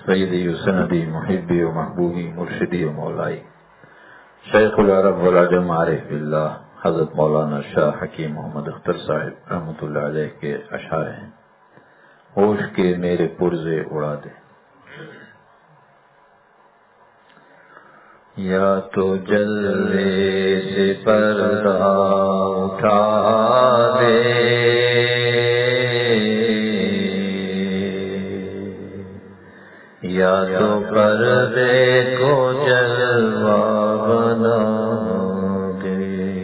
سیدی و سندی محبی و محبوبی مرشدی و مولائی شیخ العرب والعجم عارف باللہ حضرت مولانا شاہ حکیم محمد اختر صاحب رحمۃ اللہ علیہ کے اشعار ہیں۔ ہوش کے میرے پرزے اڑا دے، یا تو جلوے سے پردہ اٹھا دے، یا تو پردے کو جلوہ بنا دے،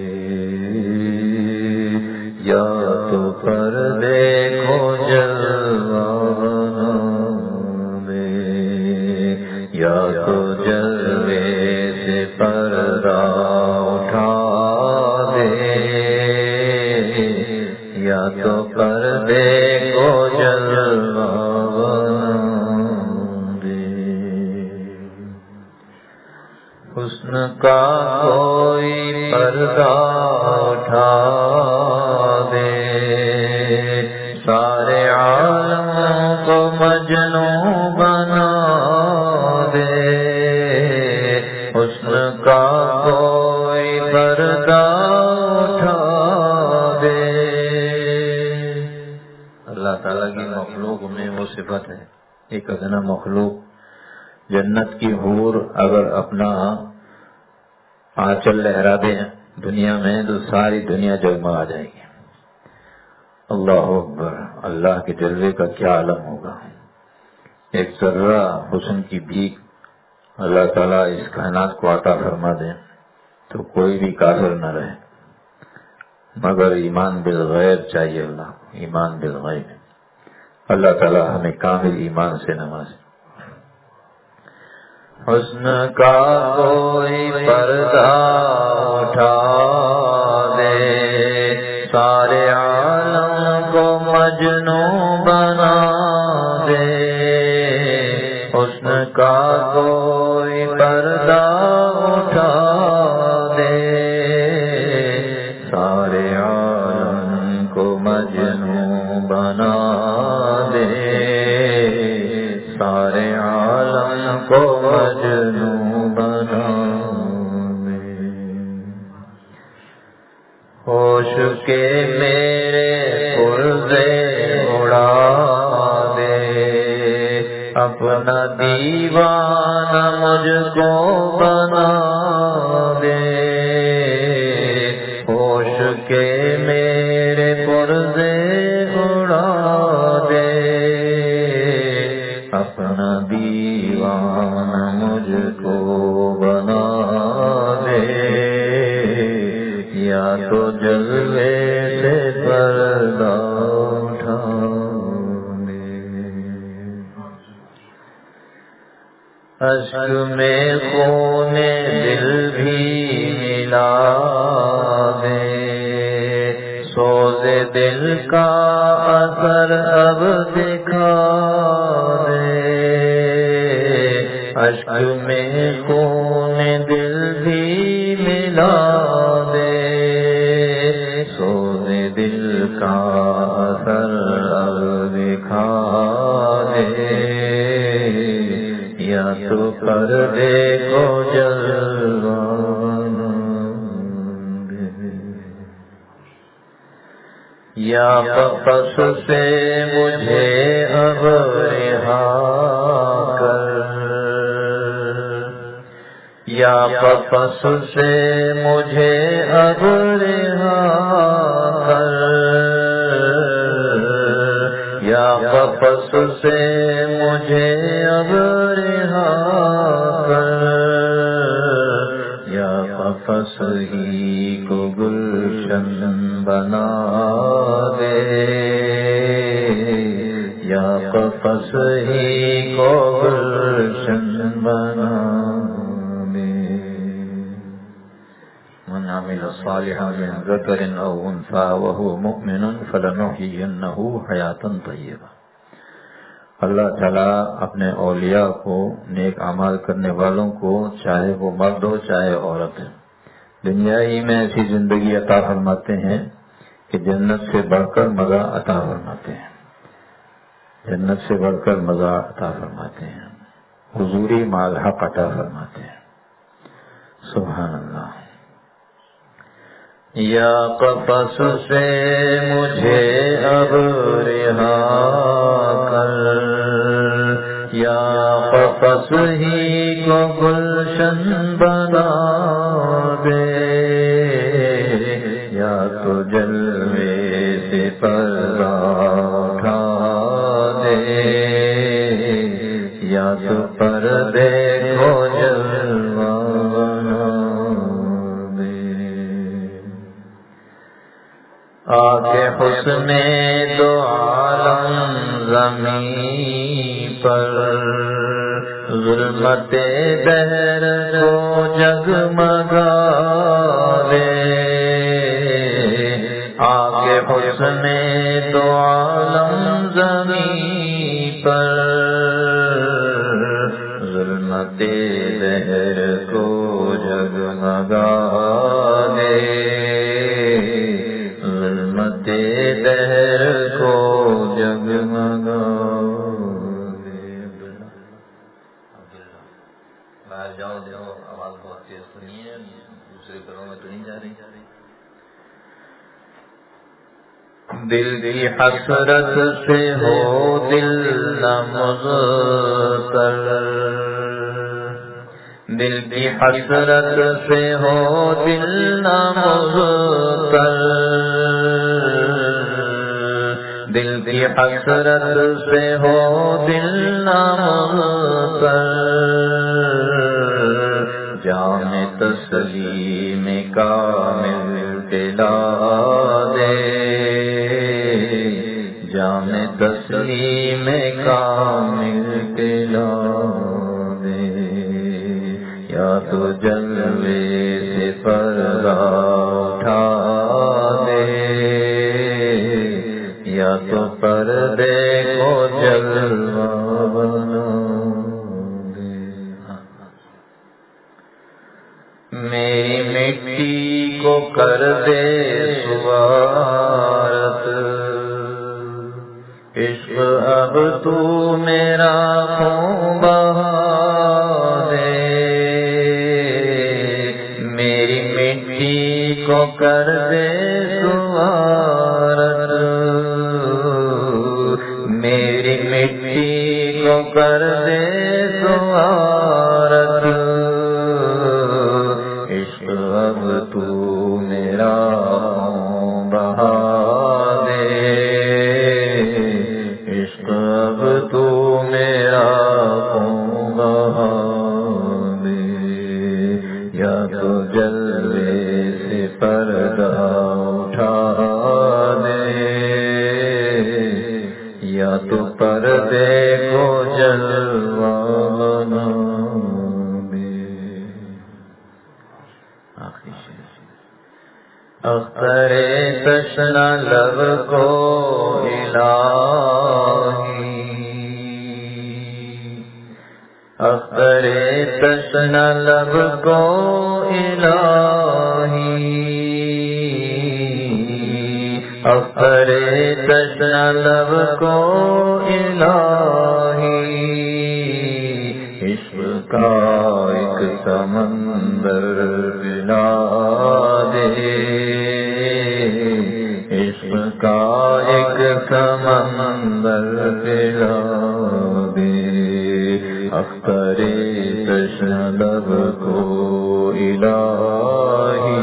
یا تو پردے کو جلوہ بنا دے، یا تو جلوے سے پردہ اٹھا دے، یا تو پردے کو جلوہ حسن کا کوئی پردہ اٹھا دے، سارے عالم کو مجنوں بنا دے، حسن کا کوئی پردہ اٹھا دے۔ اللہ تعالیٰ کی مخلوق میں وہ صفت ہے، ایک ادنا مخلوق جنت کی حور اگر اپنا آنچل لہرا دیں دنیا میں تو ساری دنیا جگمگا جائے گی۔ اللہ اکبر، اللہ کے جلوے کا کیا عالم ہوگا۔ ایک ذرہ حسن کی بھیک اللہ تعالیٰ اس کائنات کو عطا فرما دیں تو کوئی بھی کافر نہ رہے، مگر ایمان بالغیب چاہیے اللہ کو، ایمان بالغیب۔ اللہ تعالیٰ ہمیں کامل ایمان سے نوازے۔ حسن کا کوئی پردہ اٹھا دے، سارے عالم کو مجنوں بنا دے، حسن کا کوئی پردہ اٹھا دے، سارے عالم کو مجنوں بنا دے، سارے عالم کو مجنوں بنا دے۔ ہوش کے میرے پرزے اڑا دے، اپنا دیوانہ مجھ کو بنا دے، ہوش کے میرے پرزے اڑا دے، اپنا دیوانہ مجھ کو بنا دے، یا تو جلوے سے پردہ اٹھا دے۔ اشک میں خون دل بھی ملا دے، سوز دل کا اثر اب دکھا دے، اشک میں خون دل بھی ملا دے، سوز دل کا اثر اب دکھا دے، یا تو پردے کو جلوہ بنا دے، یا قفس سے مجھے اب رہا کر، یا قفس سے مجھے اب رہا کر، یا قفس سے مجھے اب رہا کر، یا قفس ہی کو گلشن بنا دے، یا قفس ہی کو گلشن بنا دے۔ من عمل صالحا من ذکر او انثى وهو مؤمن فلنحيينه حیاتا طیبہ۔ اللہ تعالیٰ اپنے اولیاء کو، نیک اعمال کرنے والوں کو، چاہے وہ مرد ہو چاہے عورت ہے، دنیا ہی میں ایسی زندگی عطا فرماتے ہیں کہ جنت سے بڑھ کر مزہ عطا فرماتے ہیں، جنت سے بڑھ کر مزہ عطا فرماتے ہیں۔ حضوری مال حق عطا فرماتے ہیں. سبحان اللہ. یا قفس سے مجھے اب رہا کر، یا قفس ہی کو گلشن بنا دے، یا تو جلوے سے پردہ اٹھا دے، یا تو پردے کو جلوہ بنا دے. آکے حسن دو عالم زمین پر، ظلمت دہر کو جگمگا دے. آکے حسن دو عالم زمین پر، ظلمت دہر کو جگمگا دے، ظلمت دہر کو جگمگا دے. باہر جاؤ آواز بہت تیز سنیے، دوسرے گھروں میں تو نہیں جا رہی. دل کی حسرت سے ہو دل نہ مضطر، دل کی حسرت سے ہو دل نہ مضطر، دل کی حسرت سے ہو دل نہ مضطر، جام تسلیم کامل دلا دے، جام تسلیم کامل دلا دے. یا تو جلوے سے پردہ اٹھا دے، یا تو پردے کو جلوہ بنا دے. میری مٹی کو کر دے سوارت، عشق اب تو میرا خون بہا دے. میری مٹی کو کر دے سوارت، میری مٹی کو کر دے سوارت، عشق اب تو میرا خون بہا دے، عشق اب تو میرا خون بہا دے. یا تو جلوے سے پردہ اٹھا دے، یا تو پردے کو جلوہ بنا دے. اختر تشنا لب کو الہی، اختر تشنا لب کو الہی، اختر تشنا لب کو الہی، عشق کا ایک سمندر پلا دے، عشق کا ایک سمندر پلا دے. اختر تشنا لب کو الہی،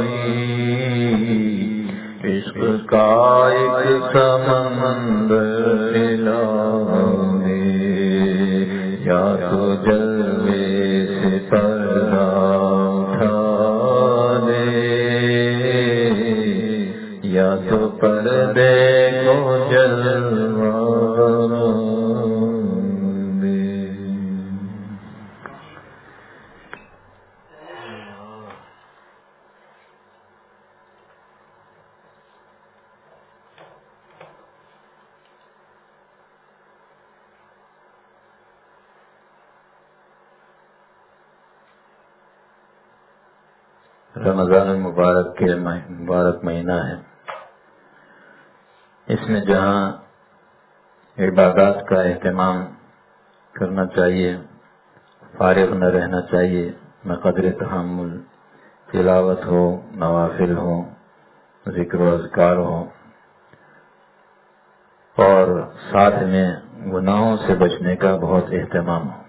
عشق کا ایک سمندر پلا دے. یا تو جلوے سے پردہ اٹھا دے، یا تو پردے کو جلوہ بنا دے. رمضان المبارک کے مبارک مہینہ ہے. اس میں جہاں عبادات کا اہتمام کرنا چاہیے، فارغ نہ رہنا چاہیے، نہ قدر تحمل، تلاوت ہو، نوافل ہو، ذکر و اذکار ہو، اور ساتھ میں گناہوں سے بچنے کا بہت اہتمام ہو۔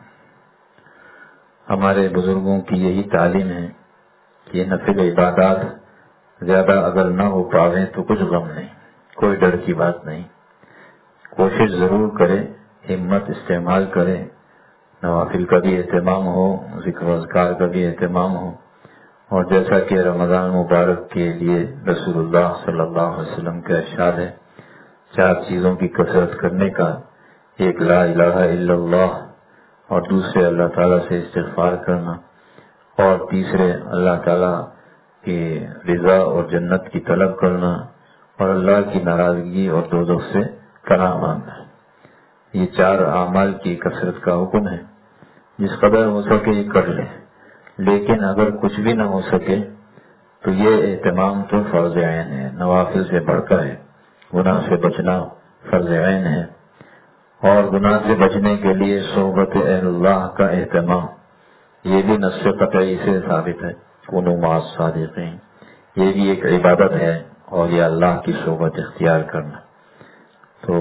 ہمارے بزرگوں کی یہی تعلیم ہے کہ نفل عبادات زیادہ اگر نہ ہو پاویں تو کچھ غم نہیں، کوئی ڈر کی بات نہیں، کوشش ضرور کرے، ہمت استعمال کرے، نوافل کا بھی اہتمام ہو، ذکر و اذکار کا بھی اہتمام ہو، اور جیسا کہ رمضان مبارک کے لیے رسول اللہ صلی اللہ علیہ وسلم کا ارشاد ہے، 4 چیزوں کی کثرت کرنے کا، ایک لا الہ الا اللہ، اور دوسرے اللہ تعالیٰ سے استغفار کرنا، اور تیسرے اللہ تعالیٰ کی رضا اور جنت کی طلب کرنا، اور اللہ کی ناراضگی اور دوزخ سے پناہ مانگنا۔ یہ 4 اعمال کی کثرت کا حکم ہے، جس قدر ہو سکے یہ کر لیں، لیکن اگر کچھ بھی نہ ہو سکے تو یہ اہتمام تو فرض عین ہے، نوافل سے بڑھ کر ہے، گناہ سے بچنا فرض عین ہے، اور گناہ سے بچنے کے لیے صحبت اہل اللہ کا اہتمام، یہ بھی نص قطعی سے ثابت ہے، کونوا مع الصادقین، یہ بھی ایک عبادت ہے، اور یہ اللہ کی صحبت اختیار کرنا۔ تو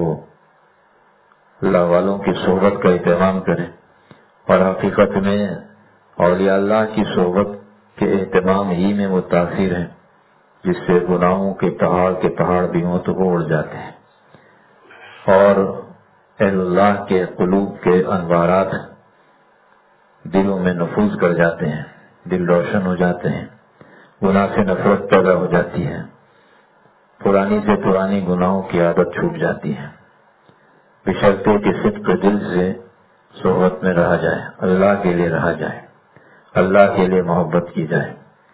اللہ والوں کی صحبت کا اہتمام کریں، اور حقیقت میں اولیاء اللہ کی صحبت کے اہتمام ہی میں وہ تاثیر ہیں جس سے گناہوں کے پہاڑ بھی کو اڑ جاتے ہیں، اور اہل اللہ کے قلوب کے انوارات دلوں میں نفوذ کر جاتے ہیں، دل روشن ہو جاتے ہیں، گناہ سے نفرت پیدا ہو جاتی ہے، پرانی سے پرانی گناہوں کی عادت چھوٹ جاتی ہے، بشرطے کہ صدق دل سے صحبت میں رہا جائے، اللہ کے لیے رہا جائے، اللہ کے لیے محبت کی جائے۔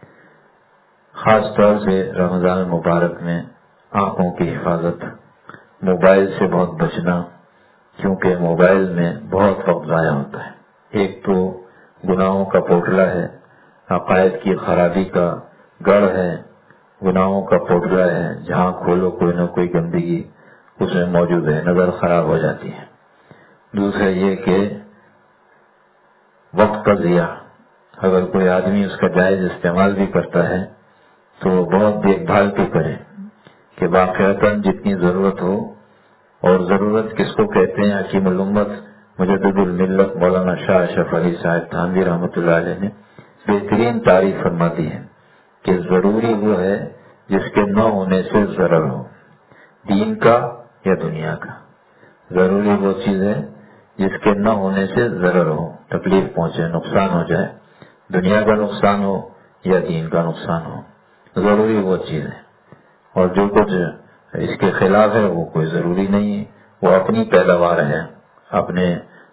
خاص طور سے رمضان مبارک میں آنکھوں کی حفاظت، موبائل سے بہت بچنا، کیونکہ موبائل میں بہت وقت ضائع ہوتا ہے۔ ایک تو گناہوں کا پوٹلا ہے، عقائد کی خرابی کا گڑھ ہے، گناہوں کا پوٹلا ہے، جہاں کھولو کوئی نہ کوئی گندگی اس میں موجود ہے، نظر خراب ہو جاتی ہے۔ دوسرا یہ کہ وقت کا ضیاع، اگر کوئی آدمی اس کا جائز استعمال بھی کرتا ہے تو بہت دیکھ بھال کے کرے کہ واقعتاً جتنی ضرورت ہو، اور ضرورت کس کو کہتے ہیں؟ حکیم الامت مجدد الملت مولانا شاہ اشرف علی صاحب تھانوی رحمۃ اللہ علیہ نے بہترین تعریف فرما دی ہے کہ ضروری وہ ہے جس کے نہ ہونے سے ضرر ہو، دین کا یا دنیا کا۔ ضروری وہ چیز ہے جس کے نہ ہونے سے ضرر ہو، تکلیف پہنچے، نقصان ہو جائے، دنیا کا نقصان ہو یا دین کا نقصان ہو، ضروری وہ چیز ہے۔ اور جو کچھ اس کے خلاف ہے وہ کوئی ضروری نہیں ہے، وہ اپنی پیداوار ہے، اپنے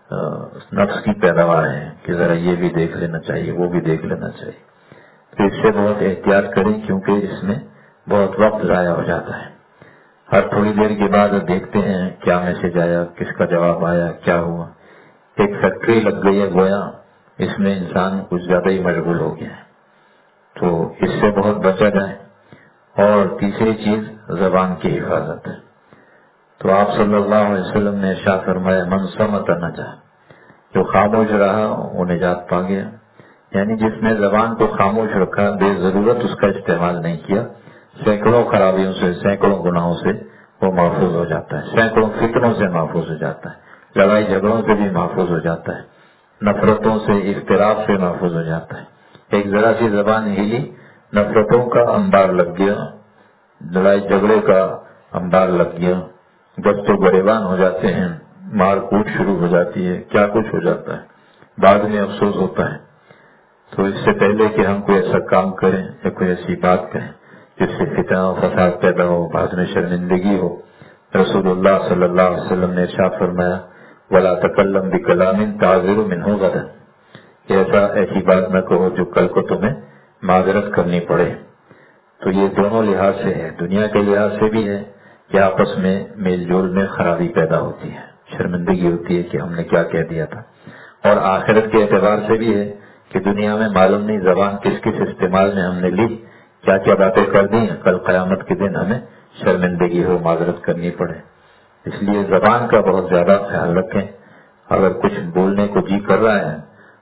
نفس کی پیداوار ہے کہ ذرا یہ بھی دیکھ لینا چاہیے، وہ بھی دیکھ لینا چاہیے۔ تو اس سے بہت احتیاط کریں، کیونکہ اس میں بہت وقت ضائع ہو جاتا ہے۔ ہر تھوڑی دیر کے بعد دیکھتے ہیں کیا میسج آیا، کس کا جواب آیا، کیا ہوا۔ ایک فیکٹری لگ گئی ہے گویا، اس میں انسان کچھ زیادہ ہی مشغول ہو گیا ہے، تو اس سے بہت بچا جائے۔ اور تیسری چیز زبان کی حفاظت ہے۔ تو آپ صلی اللہ علیہ وسلم نے ارشاد فرمایا من صمت نجا، جو خاموش رہا وہ نجات پا گیا، یعنی جس نے زبان کو خاموش رکھا، بے ضرورت اس کا استعمال نہیں کیا، سینکڑوں خرابیوں سے، سینکڑوں گناہوں سے وہ محفوظ ہو جاتا ہے، سینکڑوں فتنوں سے محفوظ ہو جاتا ہے، لڑائی جھگڑوں سے بھی محفوظ ہو جاتا ہے، نفرتوں سے، اختلاف سے محفوظ ہو جاتا ہے۔ ایک ذرا سی زبان ہلی، نفرتوں کا انبار لگ گیا، لڑائی جھگڑے کا انبار لگ گیا، گشت و گریبان ہو جاتے ہیں، مار کوٹ شروع ہو جاتی ہے، کیا کچھ ہو جاتا ہے، بعد میں افسوس ہوتا ہے۔ تو اس سے پہلے کہ ہم کوئی ایسا کام کریں یا کوئی ایسی بات کہیں جس سے فتنہ و فساد پیدا ہو، بعد میں شرمندگی ہو، رسول اللہ صلی اللہ علیہ وسلم نے ارشاد فرمایا وَلَا تَكَلَّمْ بِكَلَامٍ تَعْذِرُ مِنْهُ غَدًا، کہ ایسی بات نہ کہو جو کل کو تمہیں معذرت کرنی پڑے۔ تو یہ دونوں لحاظ سے ہے، دنیا کے لحاظ سے بھی ہے کہ آپس میں میل جول میں خرابی پیدا ہوتی ہے، شرمندگی ہوتی ہے کہ ہم نے کیا کہہ دیا تھا، اور آخرت کے اعتبار سے بھی ہے کہ دنیا میں معلوم نہیں زبان کس کس استعمال میں ہم نے لی، کیا کیا باتیں کر دی، کل قیامت کے دن ہمیں شرمندگی ہو، معذرت کرنی پڑے۔ اس لیے زبان کا بہت زیادہ خیال رکھیں، اگر کچھ بولنے کو جی کر رہا ہے،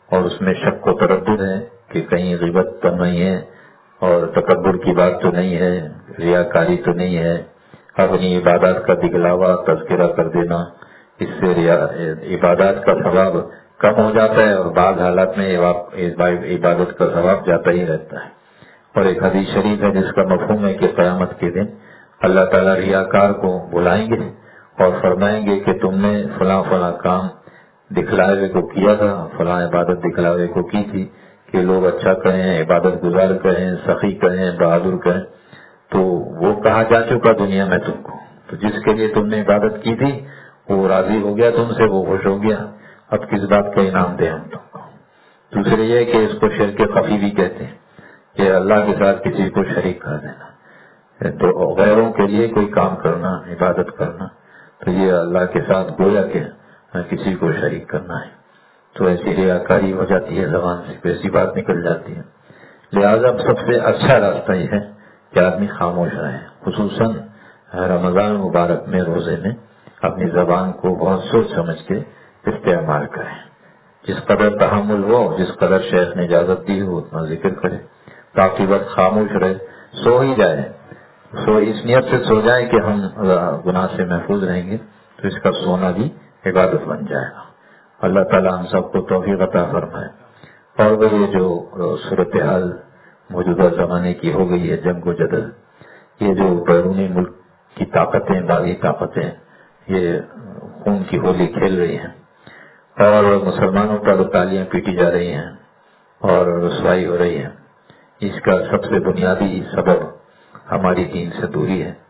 اور اس میں شک و تردد ہے کہ کہیں غیبت تو نہیں ہے اور تکبر کی بات تو نہیں ہے، ریاکاری تو نہیں ہے، اپنی عبادات کا دکھلاوا تذکرہ کر دینا، اس سے عبادات کا ثواب کم ہو جاتا ہے اور بعض حالات میں عبادت کا ثواب جاتا ہی رہتا ہے۔ اور ایک حدیث شریف ہے جس کا مفہوم ہے کہ قیامت کے دن اللہ تعالیٰ ریاکار کو بلائیں گے اور فرمائیں گے کہ تم نے فلاں فلاں کام دکھلائے ہوئے کو کیا تھا، فلاں عبادت دکھلائے ہوئے کو کی تھی کہ لوگ اچھا کہیں، عبادت گزار کہیں، سخی کہیں، بہادر کہیں، تو وہ کہا جا چکا دنیا میں تم کو، تو جس کے لیے تم نے عبادت کی تھی وہ راضی ہو گیا تم سے، وہ خوش ہو گیا، اب کس بات کا انعام دیں ہم تم کو۔ دوسرے یہ کہ اس کو شرک خفی بھی کہتے ہیں کہ اللہ کے ساتھ کسی کو شریک کر دینا، تو غیروں کے لیے کوئی کام کرنا، عبادت کرنا، تو یہ اللہ کے ساتھ گویا کہ کسی کو شریک کرنا ہے، تو ایسی ریاکاری ہو جاتی ہے، زبان سے ویسی بات نکل جاتی ہے۔ لہذا سب سے اچھا راستہ یہ ہے کہ آدمی خاموش رہے، خصوصاً رمضان مبارک میں روزے میں اپنی زبان کو بہت سوچ سمجھ کے استعمال کریں، جس قدر تحمل ہو، جس قدر شیخ نے اجازت دی ہو اتنا ذکر کرے، باقی وقت خاموش رہے، سو ہی جائے، سو اس نیت سے سو جائے کہ ہم گناہ سے محفوظ رہیں گے، تو اس کا سونا بھی عبادت بن جائے گا۔ اللہ تعالیٰ ہم سب کو توفیق عطا فرمائے۔ اور وہ یہ جو صورتحال موجودہ زمانے کی ہو گئی ہے، جنگ و جدل، یہ جو بیرونی ملک کی طاقتیں، باغی طاقتیں یہ خون کی ہولی کھیل رہی ہیں اور مسلمانوں پر تالیاں پیٹی جا رہی ہیں اور رسوائی ہو رہی ہے، اس کا سب سے بنیادی سبب ہماری دین سے دوری ہے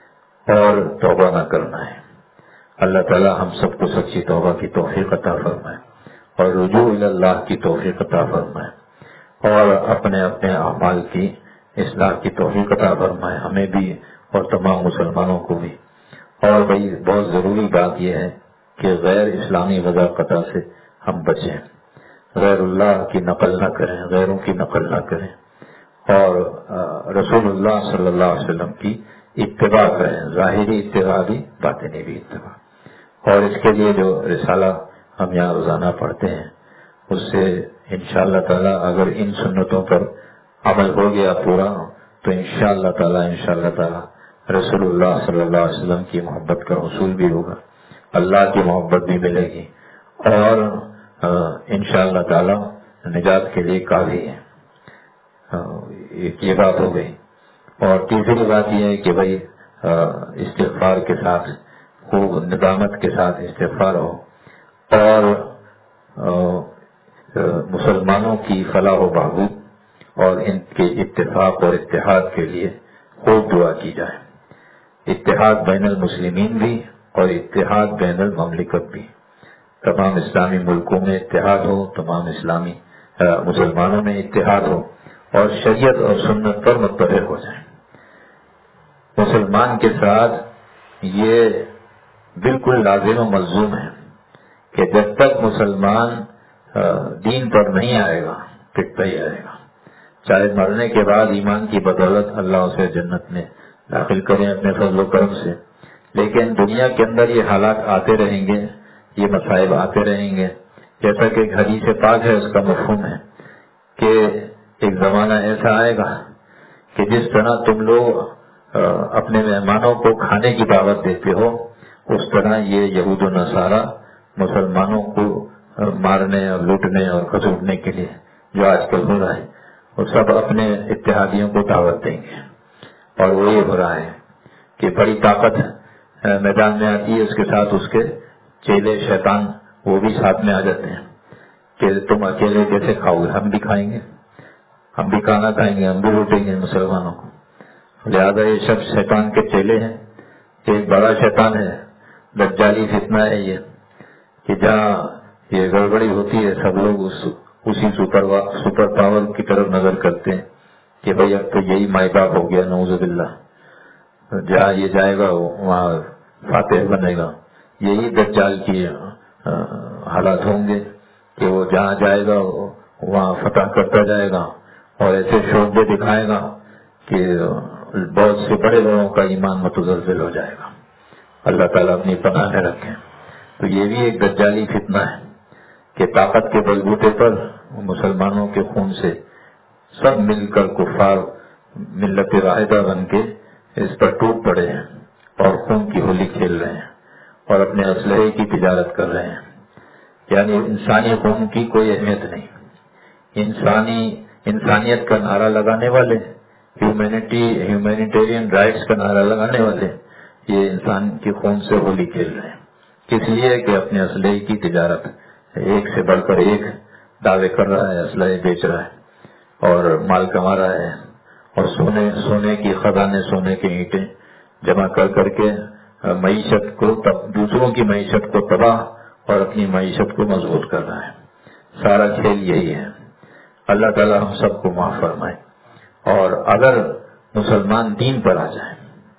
اور توبہ نہ کرنا ہے۔ اللہ تعالیٰ ہم سب کو سچی توبہ کی توفیق عطا فرمائے اور رجوع اللہ کی توفیق عطا فرمائے اور اپنے اپنے اعمال کی اصلاح کی توفیق عطا فرمائے، ہمیں بھی اور تمام مسلمانوں کو بھی۔ اور بھائی بہت ضروری بات یہ ہے کہ غیر اسلامی وضاقتہ سے ہم بچیں، غیر اللہ کی نقل نہ کریں، غیروں کی نقل نہ کریں، اور رسول اللہ صلی اللہ علیہ وسلم کی اتباع کریں، ظاہری اتباع بھی، باطنی بھی اتباع۔ اور اس کے لیے جو رسالہ ہم یہاں روزانہ پڑھتے ہیں اس سے انشاءاللہ تعالیٰ اگر ان سنتوں پر عمل ہو گیا پورا تو انشاءاللہ تعالیٰ رسول اللہ صلی اللہ علیہ وسلم کی محبت کا حصول بھی ہوگا، اللہ کی محبت بھی ملے گی اور انشاءاللہ تعالیٰ نجات کے لیے کافی ہے۔ ایک یہ بات ہو گئی۔ اور تیسری بات یہ ہے کہ بھائی استغفار کے ساتھ، خوب ندامت کے ساتھ استغفار ہو اور مسلمانوں کی فلاح و بہبود اور ان کے اتفاق اور اتحاد کے لیے خوب دعا کی جائے، اتحاد بین المسلمین بھی اور اتحاد بین المملکت بھی، تمام اسلامی ملکوں میں اتحاد ہو، تمام اسلامی مسلمانوں میں اتحاد ہو اور شریعت اور سنت پر متفق ہو جائیں۔ مسلمان کے ساتھ یہ بالکل لازم و ملزوم ہے کہ جب تک مسلمان دین پر نہیں آئے گا پٹتا ہی آئے گا، چاہے مرنے کے بعد ایمان کی بدولت اللہ اسے جنت میں داخل کریں اپنے فضل و کرم سے، لیکن دنیا کے اندر یہ حالات آتے رہیں گے، یہ مصائب آتے رہیں گے۔ جیسا کہ ایک حدیث پاک ہے، اس کا مفہوم ہے کہ ایک زمانہ ایسا آئے گا کہ جس طرح تم لوگ اپنے مہمانوں کو کھانے کی دعوت دیتے ہو، اس طرح یہ یہود و نصارہ مسلمانوں کو مارنے اور لوٹنے اور کھسوٹنے کے لیے جو آج کل ہو رہا ہے، وہ سب اپنے اتحادیوں کو دعوت دیں گے۔ اور وہ یہ ہو رہا ہے کہ بڑی طاقت میدان میں آتی ہے، اس کے ساتھ اس کے چیلے شیطان وہ بھی ساتھ میں آ جاتے ہیں کہ تم اکیلے کیسے کھاؤ گے، ہم بھی کھائیں گے، ہم بھی کھانا کھائیں گے، ہم بھی لوٹیں گے مسلمانوں کو۔ لہذا یہ سب شیطان کے چیلے ہیں۔ ایک بڑا شیطان ہے، دجالی فتنہ ہے یہ، کہ جہاں یہ گڑبڑی ہوتی ہے سب لوگ اسی سپر پاور کی طرف نظر کرتے ہیں کہ بھئی اب تو یہی مائی باپ ہو گیا، نعوذ باللہ، جہاں یہ جائے گا وہاں فاتح بنے گا۔ یہی دجال کی حالات ہوں گے کہ وہ جہاں جائے گا وہاں فتح کرتا جائے گا اور ایسے شعبے دکھائے گا کہ بہت سے بڑے لوگوں کا ایمان متزلزل ہو جائے گا۔ اللہ تعالیٰ اپنی پناہ میں رکھیں۔ تو یہ بھی ایک دجالی فتنہ ہے کہ طاقت کے بلبوتے پر مسلمانوں کے خون سے سب مل کر کفار ملت واحدہ بن کے اس پر ٹوٹ پڑے ہیں اور خون کی ہولی کھیل رہے ہیں اور اپنے اسلحے کی تجارت کر رہے ہیں. یعنی انسانی خون کی کوئی اہمیت نہیں. انسانیت کا نعرہ لگانے والے، ہیومینیٹیرین رائٹس کا نعرہ لگانے والے یہ انسان کے خون سے ہولی کھیل رہے ہیں. کس لیے کہ اپنے اسلحے کی تجارت ایک سے بڑھ کر ایک دعوے کر رہا ہے، اسلحے بیچ رہا ہے اور مال کما رہا ہے اور سونے کی خزانے، سونے کی اینٹیں جمع کر کے معیشت کو، دوسروں کی معیشت کو تباہ اور اپنی معیشت کو مضبوط کر رہا ہے. سارا کھیل یہی ہے. اللہ تعالی ہم سب کو معاف فرمائے. اور اگر مسلمان دین پر آ جائیں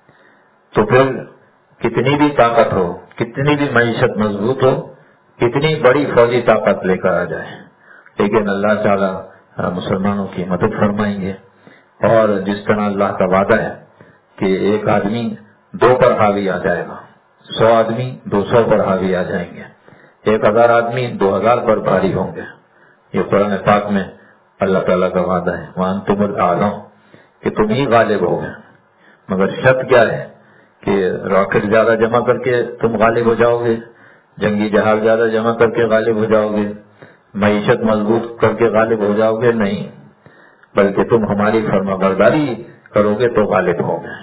تو پھر کتنی بھی طاقت ہو، کتنی بھی معیشت مضبوط ہو، کتنی بڑی فوجی طاقت لے کر آ جائے، لیکن اللہ تعالی مسلمانوں کی مدد فرمائیں گے. اور جس طرح اللہ کا وعدہ ہے کہ ایک آدمی 2 پر حاوی آ جائے گا، 100 آدمی 200 پر حاوی آ جائیں گے، 1000 آدمی 2000 پر بھاری ہوں گے. یہ قرآن پاک میں اللہ تعالیٰ کا وعدہ ہے، وَأَنْتُمُ الْأَعْلَوْنَ، کہ تم ہی غالب ہو گے. مگر شرط کیا ہے کہ راکٹ زیادہ جمع کر کے تم غالب ہو جاؤ گے، جنگی جہاز زیادہ جمع کر کے غالب ہو جاؤ گے، معیشت مضبوط کر کے غالب ہو جاؤ گے؟ نہیں، بلکہ تم ہماری فرما برداری کرو گے تو غالب ہو گے.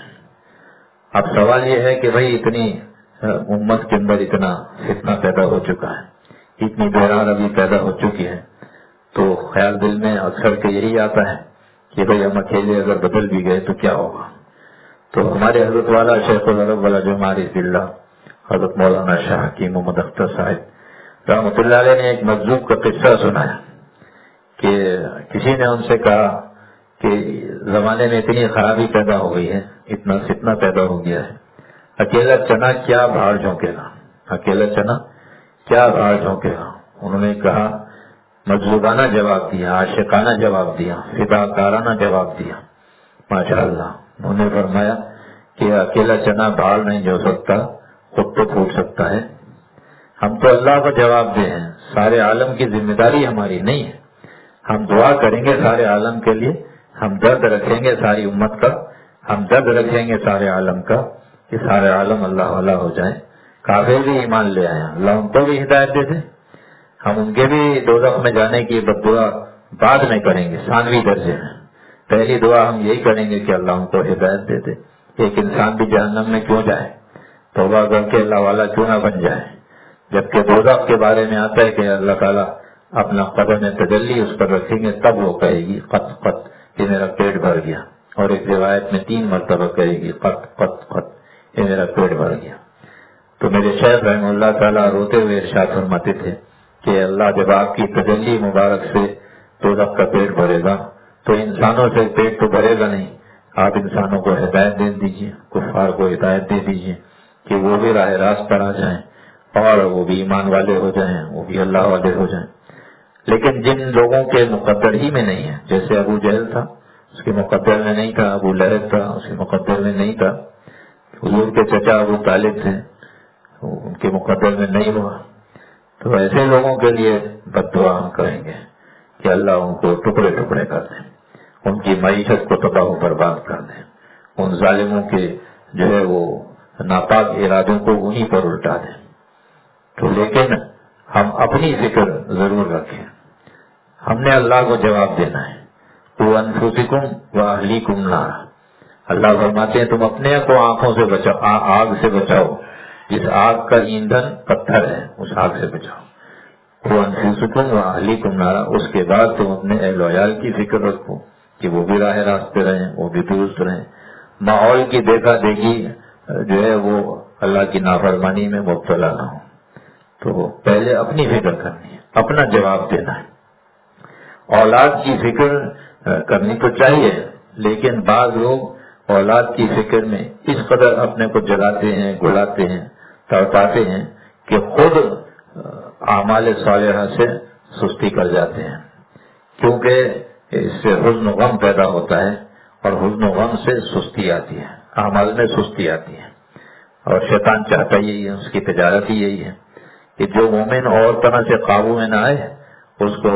اب سوال یہ ہے کہ بھائی اتنی امت کے اندر اتنا فتنہ پیدا ہو چکا ہے، اتنی بہران ابھی پیدا ہو چکی ہے، تو خیال دل میں اکثر کے یہی آتا ہے کہ بھائی ہم اکیلے اگر بدل بھی گئے تو کیا ہوگا. تو ہمارے حضرت والا شیخ العرب والا جو معارف اللہ حضرت مولانا شاہ حکیم محمد اختر صاحب رحمۃ اللہ علیہ نے ایک مجذوب کا قصہ سنایا کہ کسی نے ان سے کہا کہ زمانے میں اتنی خرابی پیدا ہو گئی ہے، اتنا فتنہ پیدا ہو گیا ہے، اکیلا چنا کیا بھاڑ جھونکے گا، اکیلا چنا کیا بھاڑ جھونکے گا. انہوں نے کہا، مجذوبانہ جواب دیا، عاشقانہ جواب دیا، فداکارانہ جواب دیا. ماشاء اللہ. انہوں نے فرمایا کہ اکیلا چنا بھاڑ نہیں جو سکتا، خود تو پھوٹ سکتا ہے. ہم تو اللہ کو جواب دے ہیں، سارے عالم کی ذمہ داری ہماری نہیں ہے. ہم دعا کریں گے سارے عالم کے لیے، ہم درد رکھیں گے ساری امت کا، ہم درد رکھیں گے سارے عالم کا کہ سارے عالم اللہ والا ہو جائیں. کافر بھی ایمان لے آئے، اللہ ان کو بھی ہدایت دے دے. ہم ان کے بھی دوزخ میں جانے کی بد دعا بعد میں کریں گے، ثانوی درجے میں. پہلی دعا ہم یہی کریں گے کہ اللہ ان کو ہدایت دے دے. ایک انسان بھی جہنم میں کیوں جائے، توبہ کر کے اللہ والا کیوں نہ بن جائے. جبکہ دوزخ کے بارے میں آتا ہے کہ اللہ تعالیٰ اپنا قدم تجلی اس پر رکھیں گے، تب وہ کہے گی قط قط کہ میرا پیٹ بھر گیا. اور ایک روایت میں 3 مرتبہ کہے گی قط قط قط کہ میرا پیٹ بھر گیا. تو میرے شیخ رحمہ اللہ تعالیٰ روتے ہوئے ارشاد فرماتے تھے کہ اللہ جب آپ کی تجلی مبارک سے دوزخ کا پیٹ بھرے گا تو انسانوں سے پیٹ تو بھرے گا نہیں. آپ انسانوں کو ہدایت دے دیجیے، کفار کو ہدایت دے دیجیے کہ وہ بھی راہ راست پر آ جائیں اور وہ بھی ایمان والے ہو جائیں، وہ بھی اللہ والے ہو جائیں. لیکن جن لوگوں کے مقدر ہی میں نہیں ہے، جیسے ابو جہل تھا، اس کے مقدر میں نہیں تھا، ابو لہب تھا، اس کے مقدر میں نہیں تھا، حضور کے چچا ابو طالب تھے، ان کے مقدر میں نہیں ہوا، تو ایسے لوگوں کے لیے بد دعا ہم کریں گے کہ اللہ ان کو ٹکڑے ٹکڑے کر دیں، ان کی معیشت کو تباہ و برباد کر دیں، ان ظالموں کے جو ہے وہ ناپاک ارادوں کو انہی پر الٹا دیں. تو لیکن ہم اپنی فکر ضرور رکھیں. ہم نے اللہ کو جواب دینا ہے. وَأَنفُسِكُمْ وَأَهْلِيكُمْ نَارًا. اللہ فرماتے ہیں تم اپنے کو آنکھوں سے بچاؤ، آگ سے بچاؤ. جس آگ کا ایندھن پتھر ہے اس آگ سے بچاؤ. وَأَنفُسِكُمْ وَأَهْلِيكُمْ نَارًا. اس کے بعد تم اپنے اہل و عیال کی فکر رکھو کہ وہ بھی راہ راست پہ رہیں، وہ بھی درست رہیں، ماحول کی دیکھا دیکھی جو ہے وہ اللہ کی نافرمانی میں مبتلا نہ ہو. تو پہلے اپنی فکر کرنی ہے، اپنا جواب دینا ہے. اولاد کی فکر کرنی تو چاہیے، لیکن بعض لوگ اولاد کی فکر میں اس قدر اپنے کو جلاتے ہیں، گلاتے ہیں، تڑپاتے ہیں کہ خود اعمال صالحہ سے سستی کر جاتے ہیں، کیونکہ اس سے حزن و غم پیدا ہوتا ہے اور حزن و غم سے سستی آتی ہے، اعمال میں سستی آتی ہے. اور شیطان چاہتا یہی ہے، اس کی تجارت ہی یہی ہے کہ جو مومن اور طرح سے قابو میں نہ آئے اس کو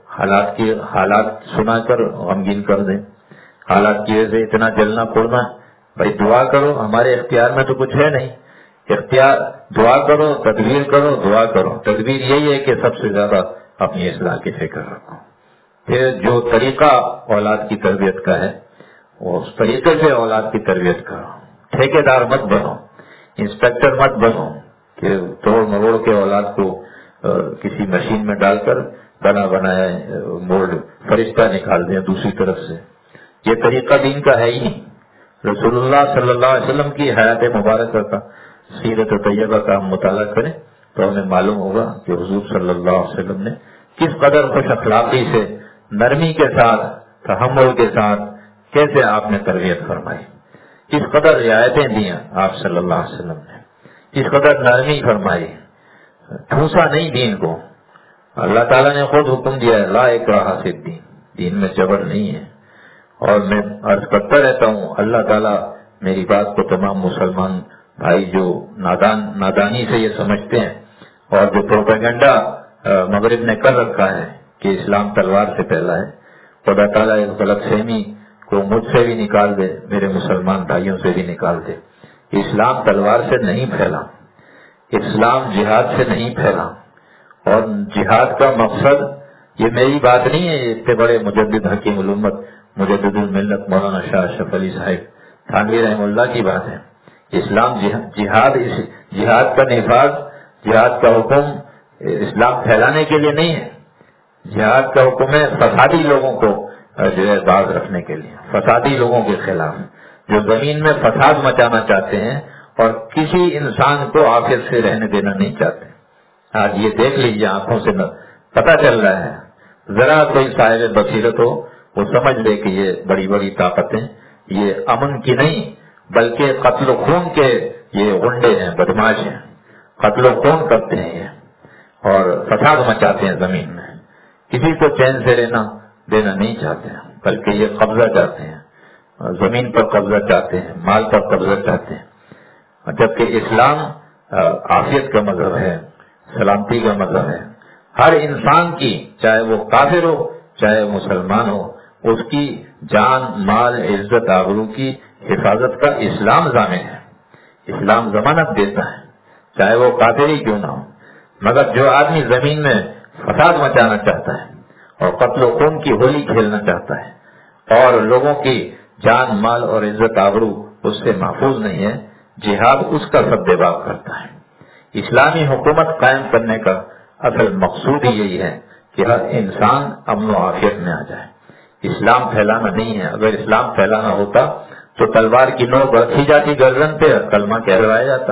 حالات سنا کر غمگین کر دیں، حالات کی وجہ سے اتنا جلنا پڑنا. بھائی دعا کرو، ہمارے اختیار میں تو کچھ ہے نہیں، اختیار دعا کرو، تدبیر کرو، دعا کرو. تدبیر یہی ہے کہ سب سے زیادہ اپنی اصلاح کی فکر رکھو. پھر جو طریقہ اولاد کی تربیت کا ہے اس طریقے سے اولاد کی تربیت کرو. ٹھیکیدار مت بنو، انسپیکٹر مت بنو کہ توڑ مروڑ کے اولاد کو کسی مشین میں ڈال کر بنا بنایا مولڈ فرشتہ نکال دیں دوسری طرف سے. یہ طریقہ دین کا ہے ہی نہیں. رسول اللہ صلی اللہ علیہ وسلم کی حیات مبارکہ کا، سیرت طیبہ کا ہم مطالعہ کریں تو ہمیں معلوم ہوگا کہ حضور صلی اللہ علیہ وسلم نے کس قدر خوش اخلاقی سے، نرمی کے ساتھ، تحمل کے ساتھ کیسے آپ نے تربیت فرمائی، کس قدر رعایتیں دی آپ صلی اللہ علیہ وسلم نے، کس قدر نرمی فرمائی. ٹھوسا نہیں دین کو. اللہ تعالیٰ نے خود حکم دیا ہے لا اکراہ فی الدین، دین میں جبر نہیں ہے. اور میں عرض کرتا رہتا ہوں اللہ تعالیٰ میری بات کو تمام مسلمان بھائی جو نادانی سے یہ سمجھتے ہیں اور جو پروپیگنڈا مغرب نے کر رکھا ہے کہ اسلام تلوار سے پھیلا ہے، خدا تعالیٰ اس غلط فہمی کو مجھ سے بھی نکال دے، میرے مسلمان بھائیوں سے بھی نکال دے. اسلام تلوار سے نہیں پھیلا، اسلام جہاد سے نہیں پھیلا. اور جہاد کا مقصد یہ میری بات نہیں ہے، یہ اتنے بڑے مجدد حکیم الامت مجدد الملت مولانا شاہ اشرف علی صاحب تھانوی رحمہ اللہ کی بات ہے. اسلام جہاد کا نفاذ، جہاد کا حکم اسلام پھیلانے کے لیے نہیں ہے. جہاد کا حکم ہے فسادی لوگوں کو جو ہے باز رکھنے کے لیے، فسادی لوگوں کے خلاف جو زمین میں فساد مچانا چاہتے ہیں اور کسی انسان کو عافیت سے رہنے دینا نہیں چاہتے. آج یہ دیکھ لیجیے، آنکھوں سے پتہ چل رہا ہے. ذرا کوئی صاحب بصیرت ہو وہ سمجھ لے کہ یہ بڑی بڑی طاقتیں یہ امن کی نہیں بلکہ قتل و خون کے یہ غنڈے ہیں، بدماش ہیں، قتل و خون کرتے ہیں یہ اور فساد مچاتے ہیں زمین میں. کسی کو چین سے رہنا دینا نہیں چاہتے ہیں بلکہ یہ قبضہ چاہتے ہیں، زمین پر قبضہ چاہتے ہیں، مال پر قبضہ چاہتے ہیں. جبکہ اسلام عافیت کا مذہب ہے، سلامتی کا مذہب ہے. ہر انسان کی، چاہے وہ کافر ہو چاہے مسلمان ہو، اس کی جان، مال، عزت، آبرو کی حفاظت کا اسلام ضامن ہے. اسلام ضمانت دیتا ہے چاہے وہ کافر ہی کیوں نہ ہو. مگر جو آدمی زمین میں فساد مچانا چاہتا ہے اور قتل و خون کی ہولی کھیلنا چاہتا ہے اور لوگوں کی جان، مال اور عزت آبرو اس سے محفوظ نہیں ہے، جہاد اس کا سدباب کرتا ہے. اسلامی حکومت قائم کرنے کا اصل مقصود ہی یہی ہے کہ ہر انسان امن و عافیت میں آ جائے. اسلام پھیلانا نہیں ہے. اگر اسلام پھیلانا ہوتا تو تلوار کی نوک رکھی جاتی گردن پہ اور کلمہ کہلوایا جاتا.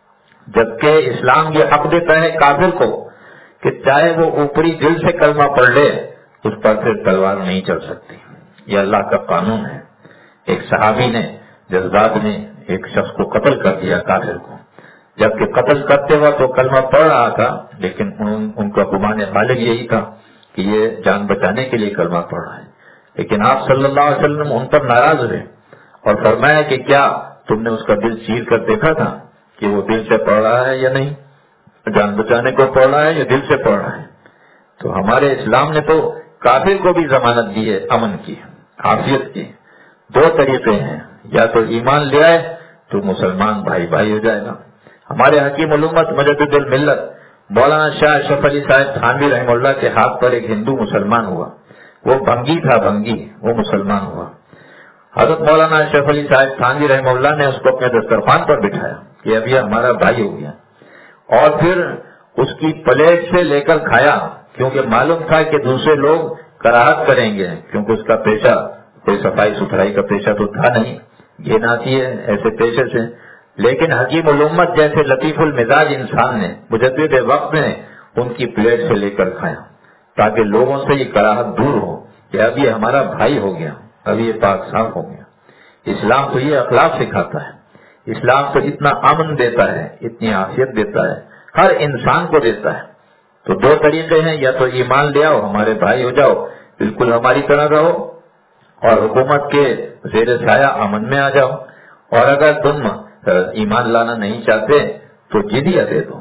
جبکہ اسلام یہ حق دیتا ہے کافر کو کہ چاہے وہ اوپری دل سے کلمہ پڑھ لے اس پر پھر تلوار نہیں چل سکتی. یہ اللہ کا قانون ہے. ایک صحابی نے جذبات میں ایک شخص کو قتل کر دیا، کافر کو. جبکہ قتل کرتے وقت وہ کلمہ پڑھ رہا تھا لیکن ان کا گمان غالب یہی تھا کہ یہ جان بچانے کے لیے کلمہ پڑھ رہا ہے. لیکن آپ صلی اللہ علیہ وسلم ان پر ناراض ہوئے اور فرمایا کہ کیا تم نے اس کا دل چیر کر دیکھا تھا کہ وہ دل سے پڑھ رہا ہے یا نہیں، جان بچانے کو پڑھ رہا ہے یا دل سے پڑھ رہا ہے. تو ہمارے اسلام نے تو کافر کو بھی ضمانت دی ہے امن کی، عافیت کی. دو طریقے ہیں، یا تو ایمان لے آئے تو مسلمان بھائی بھائی ہو جائے گا. ہمارے حکیم الامت مجدد الملت مولانا شاہ اشرف علی صاحب تھانوی رحمہ اللہ کے ہاتھ پر ایک ہندو مسلمان ہوا. وہ بھنگی تھا، بھنگی، وہ مسلمان ہوا. حضرت مولانا اشرف علی صاحب تھانوی رحمہ اللہ نے اس کو اپنے دسترخوان پر بٹھایا کہ اب یہ ہمارا بھائی ہو گیا، اور پھر اس کی پلیٹ سے لے کر کھایا، کیونکہ معلوم تھا کہ دوسرے لوگ کراہت کریں گے، کیونکہ اس کا پیشہ کوئی صفائی ستھرائی کا پیشہ تو تھا نہیں، گھن آتی ہے ایسے پیشے سے. لیکن حکیم الامت جیسے لطیف المزاج انسان نے، مجدد وقت نے ان کی پلیٹ سے لے کر کھایا تاکہ لوگوں سے یہ کراہت دور ہو کہ اب یہ ہمارا بھائی ہو گیا، اب یہ پاک صاف ہو گیا. اسلام تو یہ اخلاق سکھاتا ہے. اسلام تو اتنا امن دیتا ہے، اتنی عافیت دیتا ہے، ہر انسان کو دیتا ہے. تو دو طریقے ہیں، یا تو ایمان لے آؤ، ہمارے بھائی ہو جاؤ، بالکل ہماری طرح رہو اور حکومت کے زیر سایہ امن میں آ جاؤ. اور اگر تم ایمان لانا نہیں چاہتے تو جزیہ دے دو.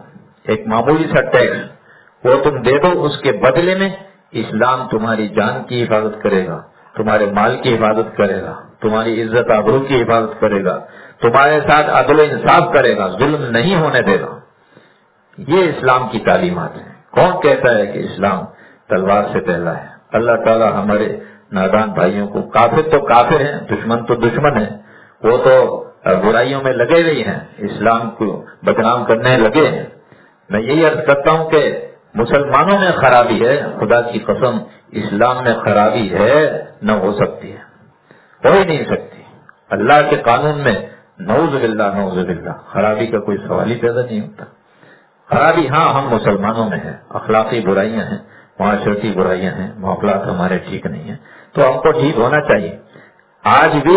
ایک معمولی سا ٹیکس وہ تم دے دو، اس کے بدلے میں اسلام تمہاری جان کی حفاظت کرے گا، تمہارے مال کی حفاظت کرے گا، تمہاری عزت آبرو کی حفاظت کرے گا، تمہارے ساتھ عدل و انصاف کرے گا، ظلم نہیں ہونے دے گا۔ یہ اسلام کی تعلیمات ہیں۔ کون کہتا ہے کہ اسلام تلوار سے پہلا ہے؟ اللہ تعالیٰ ہمارے نادان بھائیوں کو، کافر تو کافر ہیں، دشمن تو دشمن ہیں، وہ تو برائیوں میں لگے ہوئے ہیں، اسلام کو بدنام کرنے لگے ہیں۔ میں یہی عرض کرتا ہوں کہ مسلمانوں میں خرابی ہے، خدا کی قسم اسلام میں خرابی ہے نہ ہو سکتی ہے، ہو ہی نہیں سکتی۔ اللہ کے قانون میں نعوذ باللہ نعوذ باللہ خرابی کا کوئی سوال ہی پیدا نہیں ہوتا۔ خرابی ہاں ہم مسلمانوں میں ہے، اخلاقی برائیاں ہیں، معاشرتی برائیاں ہیں، معاملات ہمارے ٹھیک نہیں ہیں، تو ہم کو ٹھیک ہونا چاہیے۔ آج بھی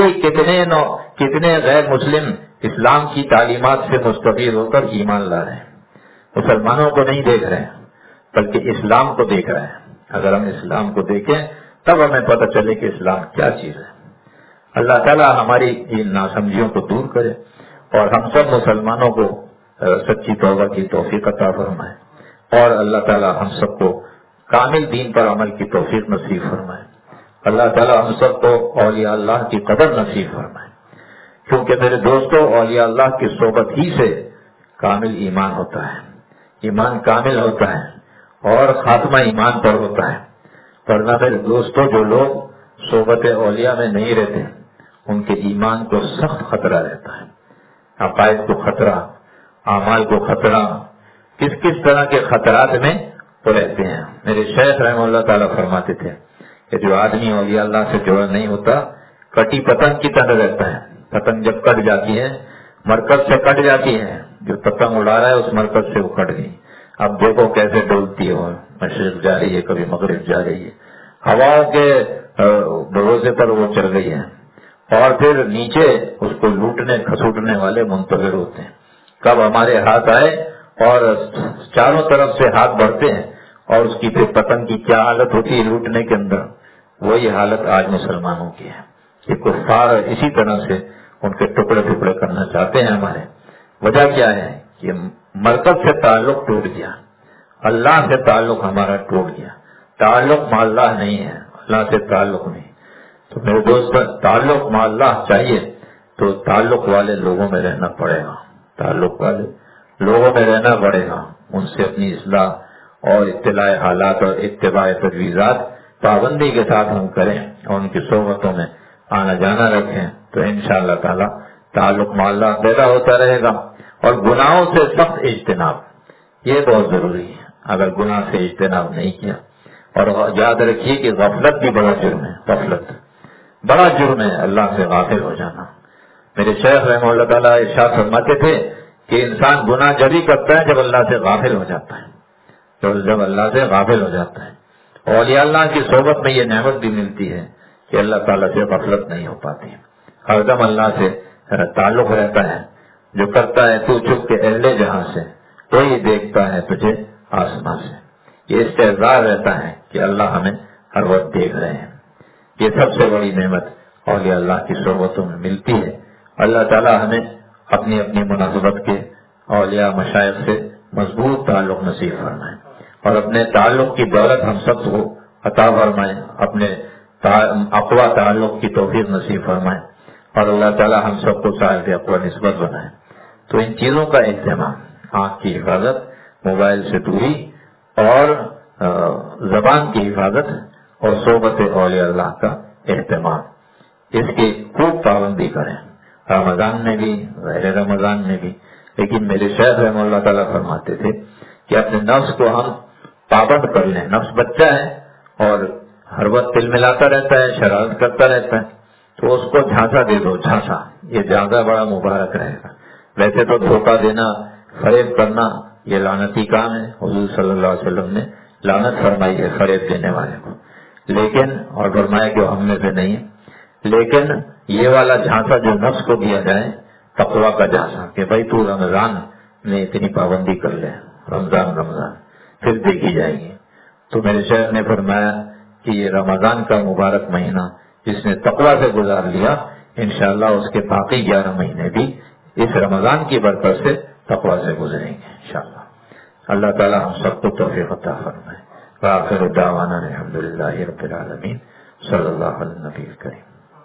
کتنے غیر مسلم اسلام کی تعلیمات سے مستفید ہو کر ایمان لا رہے ہیں، مسلمانوں کو نہیں دیکھ رہے ہیں بلکہ اسلام کو دیکھ رہے ہیں۔ اگر ہم اسلام کو دیکھیں تب ہمیں پتہ چلے کہ اسلام کیا چیز ہے۔ اللہ تعالیٰ ہماری ان ناسمجھیوں کو دور کرے اور ہم سب مسلمانوں کو سچی توبہ کی توفیق عطا فرمائے، اور اللہ تعالیٰ ہم سب کو کامل دین پر عمل کی توفیق نصیب فرمائے۔ اللہ تعالیٰ ہم سب کو اولیاء اللہ کی قدر نصیب فرمائے، کیونکہ میرے دوستوں اولیاء اللہ کی صحبت ہی سے کامل ایمان ہوتا ہے، ایمان کامل ہوتا ہے اور خاتمہ ایمان پر ہوتا ہے۔ ورنہ میرے دوستوں جو لوگ صحبت اولیاء میں نہیں رہتے ان کے ایمان کو سخت خطرہ رہتا ہے، عقائد کو خطرہ، اعمال کو خطرہ، کس طرح کے خطرات میں وہ رہتے ہیں۔ میرے شیخ رحمہ اللہ تعالیٰ فرماتے تھے کہ جو آدمی اولیاء اللہ سے جڑا نہیں ہوتا کٹی پتنگ کی طرح رہتا ہے۔ پتنگ جب کٹ جاتی ہے، مرکز سے کٹ جاتی ہے، جو پتنگ اڑا رہا ہے اس مرکز سے وہ کٹ گئی، اب دیکھو کیسے ڈولتی ہے، مشرق جا رہی ہے کبھی مغرب جا رہی ہے، ہواؤں کے بھروسے پر وہ چل رہی ہے، اور پھر نیچے اس کو لوٹنے کھسوٹنے والے منتظر ہوتے ہیں کب ہمارے ہاتھ آئے، اور چاروں طرف سے ہاتھ بڑھتے ہیں، اور اس کی پھر پتنگ کی کیا حالت ہوتی ہے لوٹنے کے اندر۔ وہی حالت آج مسلمانوں کی ہے کہ کفار اسی طرح سے ان کے ٹکڑے ٹکڑے کرنا چاہتے ہیں ہمارے۔ وجہ کیا ہے کہ مرکز سے تعلق ٹوٹ گیا، اللہ سے تعلق ہمارا ٹوٹ گیا، تعلق مع اللہ نہیں ہے، اللہ سے تعلق نہیں۔ تو میرے دوست تعلق مع اللہ چاہیے تو تعلق والے لوگوں میں رہنا پڑے گا، تعلق والے لوگوں میں رہنا پڑے گا، ان سے اپنی اصلاح اور اطلاع حالات اور اتباع تجویزات پابندی کے ساتھ ہم کریں اور ان کی صحبتوں میں آنا جانا رکھیں تو انشاءاللہ تعالی تعلق مع اللہ پیدا ہوتا رہے گا۔ اور گناہوں سے سخت اجتناب یہ بہت ضروری ہے۔ اگر گناہ سے اجتناب نہیں کیا، اور یاد رکھیے کہ غفلت بھی بڑا جرم ہے، غفلت بڑا جرم ہے، اللہ سے غافل ہو جانا۔ میرے شیخ رحمہ اللہ تعالیٰ ارشاد فرماتے تھے کہ انسان گناہ جب ہی کرتا ہے جب اللہ سے غافل ہو جاتا ہے، جب اللہ سے غافل ہو جاتا ہے۔ اولیاء اللہ کی صحبت میں یہ نعمت بھی ملتی ہے کہ اللہ تعالیٰ سے غفلت نہیں ہو پاتی، ہر دم اللہ سے تعلق رہتا ہے۔ جو کرتا ہے تو چپ کے اہل جہاں سے، کوئی دیکھتا ہے تجھے آسمان سے، یہ استحضار رہتا ہے کہ اللہ ہمیں ہر وقت دیکھ رہے ہیں۔ یہ سب سے بڑی نعمت اولیاء اللہ کی صحبتوں میں ملتی ہے۔ اللہ تعالیٰ ہمیں اپنی اپنی مناسبت کے اولیاء مشائخ سے مضبوط تعلق نصیب فرمائے، اور اپنے تعلق کی دولت ہم سب کو عطا فرمائے، اپنے اقوی تعلق کی توفیق نصیب فرمائے، اور اللہ تعالیٰ ہم سب کو صاحب اقوی نسبت بنائے۔ تو ان چیزوں کا اہتمام، آنکھ کی حفاظت، موبائل سے دوری، اور زبان کی حفاظت، اور صحبت اولیاء اللہ کا اہتمام، اس کی خوب پابندی کریں، رمضان میں بھی غیر رمضان میں بھی۔ لیکن میرے شیخ رحمہ اللہ تعالیٰ فرماتے تھے کہ اپنے نفس کو ہم پابند کر لیں۔ نفس بچہ ہے اور ہر وقت تل ملاتا رہتا ہے، شرارت کرتا رہتا ہے، تو اس کو جھانسا دے دو، جھانسا، یہ جھانسا بڑا مبارک رہے گا۔ ویسے تو دھوکہ دینا، فریب کرنا یہ لعنتی کام ہے، حضور صلی اللہ علیہ وسلم نے لعنت فرمائی ہے فریب دینے والے کو، لیکن اور فرمایا کہ ہم میں سے نہیں ہے، لیکن یہ والا جھانسا جو نفس کو دیا جائے، تقویٰ کا جھانسا کہ بھائی تو رمضان میں اتنی پابندی کر لے، رمضان پھر دیکھی جائے گی۔ تو میرے شیخ نے فرمایا کہ یہ رمضان کا مبارک مہینہ جس نے تقویٰ سے گزار لیا، انشاءاللہ اس کے باقی 11 مہینے بھی اس رمضان کی برکت سے تقویٰ سے گزریں گے انشاءاللہ۔ اللہ تعالی ہم سب کو توفیق عطا فرمائے. وآخر دعوانا الحمدللہ رب العالمین. صلی اللہ علی النبی الکریم.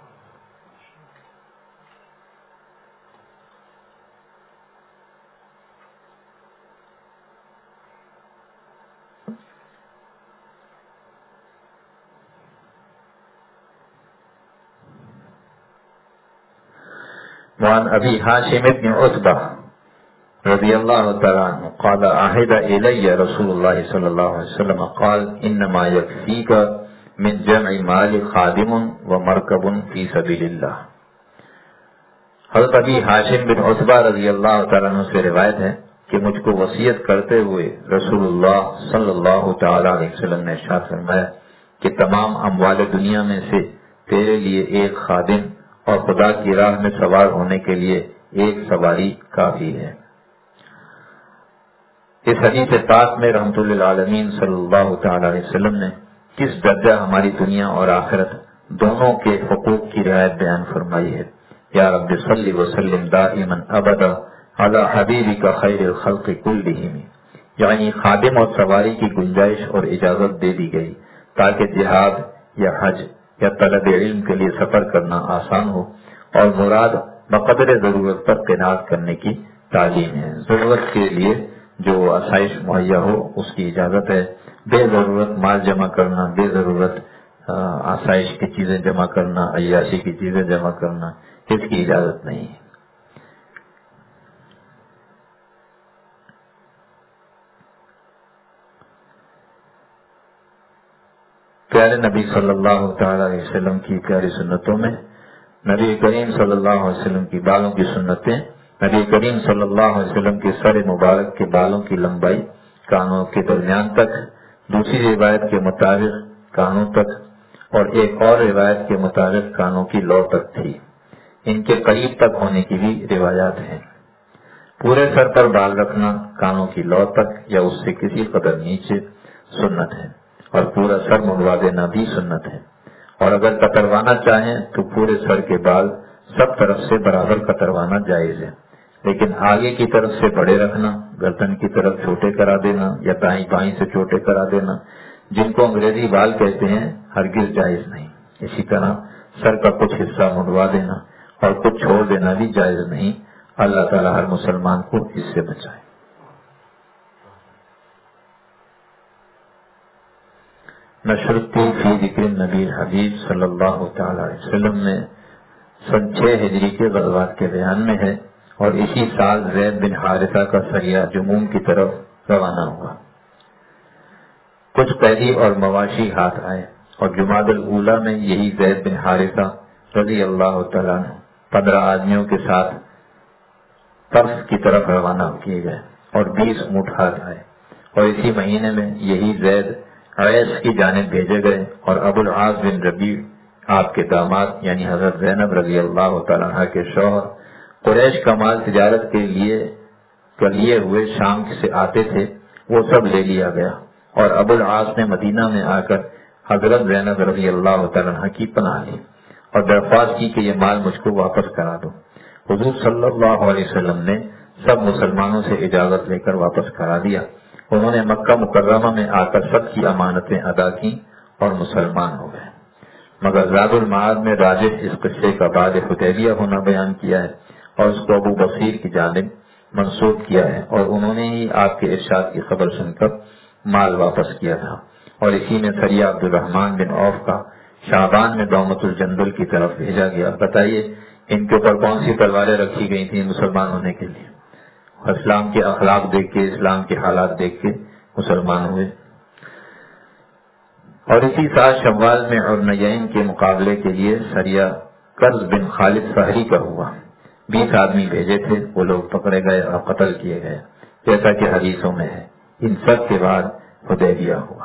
وعن ابی ہاشم بن عتبہ رضی اللہ تعالیٰ عنہ قال عهد الی رسول اللہ صلی اللہ علیہ وسلم قال انما یکفیک من جمع مال خادم ومرکب فی سبیل اللہ. حضرت ابی ہاشم بن عتبہ رضی اللہ تعالیٰ عنہ سے روایت ہے کہ مجھ کو وصیت کرتے ہوئے رسول اللہ صلی اللہ تعالیٰ علیہ وسلم نے ارشاد فرمایا کہ تمام اموال دنیا میں سے تیرے لیے ایک خادم اور خدا کی راہ میں سوار ہونے کے لیے ایک سواری کافی ہے. اس حدیث پاک میں رحمت للعالمین صلی اللہ تعالی علیہ وسلم نے کس درجہ ہماری دنیا اور آخرت دونوں کے حقوق کی رعایت بیان فرمائی ہے. یا رب صلی وسلم دائما ابدا علی حبیبک خیر الخلق کلہم. یعنی خادم اور سواری کی گنجائش اور اجازت دے دی گئی تاکہ جہاد یا حج یا طلب علم کے لیے سفر کرنا آسان ہو، اور مراد بقدر ضرورت پر قناعت کرنے کی تعلیم ہے. ضرورت کے لیے جو آسائش مہیا ہو اس کی اجازت ہے. بے ضرورت مال جمع کرنا، بے ضرورت آسائش کی چیزیں جمع کرنا، عیاشی کی چیزیں جمع کرنا، اس کی اجازت نہیں ہے. پیارے نبی صلی اللہ تعالی علیہ وسلم کی پیاری سنتوں میں نبی کریم صلی اللہ علیہ وسلم کی بالوں کی سنتیں، نبی کریم صلی اللہ علیہ وسلم کے سر مبارک کے بالوں کی لمبائی کانوں کے درمیان تک، دوسری روایت کے مطابق کانوں تک، اور ایک اور روایت کے مطابق کانوں کی لو تک تھی. ان کے قریب تک ہونے کی بھی روایات ہیں. پورے سر پر بال رکھنا کانوں کی لو تک یا اس سے کسی قدر نیچے سنت ہے، اور پورا سر منڈوا دینا بھی سنت ہے. اور اگر کتروانا چاہیں تو پورے سر کے بال سب طرف سے برابر کتروانا جائز ہے، لیکن آگے کی طرف سے بڑے رکھنا، گردن کی طرف چھوٹے کرا دینا یا دائیں بائیں سے چھوٹے کرا دینا، جن کو انگریزی بال کہتے ہیں، ہرگز جائز نہیں. اسی طرح سر کا کچھ حصہ منڈوا دینا اور کچھ چھوڑ دینا بھی جائز نہیں. اللہ تعالیٰ ہر مسلمان کو اس سے بچائے. نشرتی فی ذکر نبی حبیب صلی اللہ تعالی علیہ وسلم میں سن 6 ہجری کے غزوات کے بیان میں ہے، اور اسی سال زید بن حارثہ کا سریہ جموم کی طرف روانہ ہوا. کچھ قیدی اور مواشی ہاتھ آئے، اور جمادی الاولیٰ میں یہی زید بن حارثہ رضی اللہ تعالیٰ عنہ 15 آدمیوں کے ساتھ طرف کی طرف روانہ کیے گئے، اور 20 اونٹ ہاتھ آئے. اور اسی مہینے میں یہی زید عیس کی جانب بھیجے گئے، اور ابو العاص بن ربیع آپ کے داماد یعنی حضرت زینب رضی اللہ تعالیٰ عنہ کے شوہر قریش کا مال تجارت کے لیے ہوئے شام سے آتے تھے، وہ سب لے لیا گیا. اور ابو العاص نے مدینہ میں آ کر حضرت زینب رضی اللہ تعالیٰ عنہ کی پناہ لی اور درخواست کی کہ یہ مال مجھ کو واپس کرا دو. حضور صلی اللہ علیہ وسلم نے سب مسلمانوں سے اجازت لے کر واپس کرا دیا. انہوں نے مکہ مکرمہ میں آ کر سب کی امانتیں ادا کی اور مسلمان ہو گئے. مگر زاد المعاد میں راجح اس قصے کا بعد حدیبیہ ہونا بیان کیا ہے، اور اس کو ابو بصیر کی جانب منسوب کیا ہے، اور انہوں نے ہی آپ کے ارشاد کی خبر سن کر مال واپس کیا تھا. اور اسی میں سریہ عبد الرحمن بن عوف کا شعبان میں دومت الجندل کی طرف بھیجا گیا. بتائیے ان کے اوپر کون سی تلواریں رکھی گئی تھیں مسلمان ہونے کے لیے؟ اسلام کے اخلاق دیکھ کے، اسلام کے حالات دیکھ کے مسلمان ہوئے. اور اسی سال شوال میں عرنیین کے مقابلے کے لیے سریہ کرز بن خالد فہری کا ہوا. 20 آدمی بھیجے تھے، وہ لوگ پکڑے گئے اور قتل کیے گئے، جیسا کہ حدیثوں میں ہے. ان سب کے بعد حدیبیہ ہوا.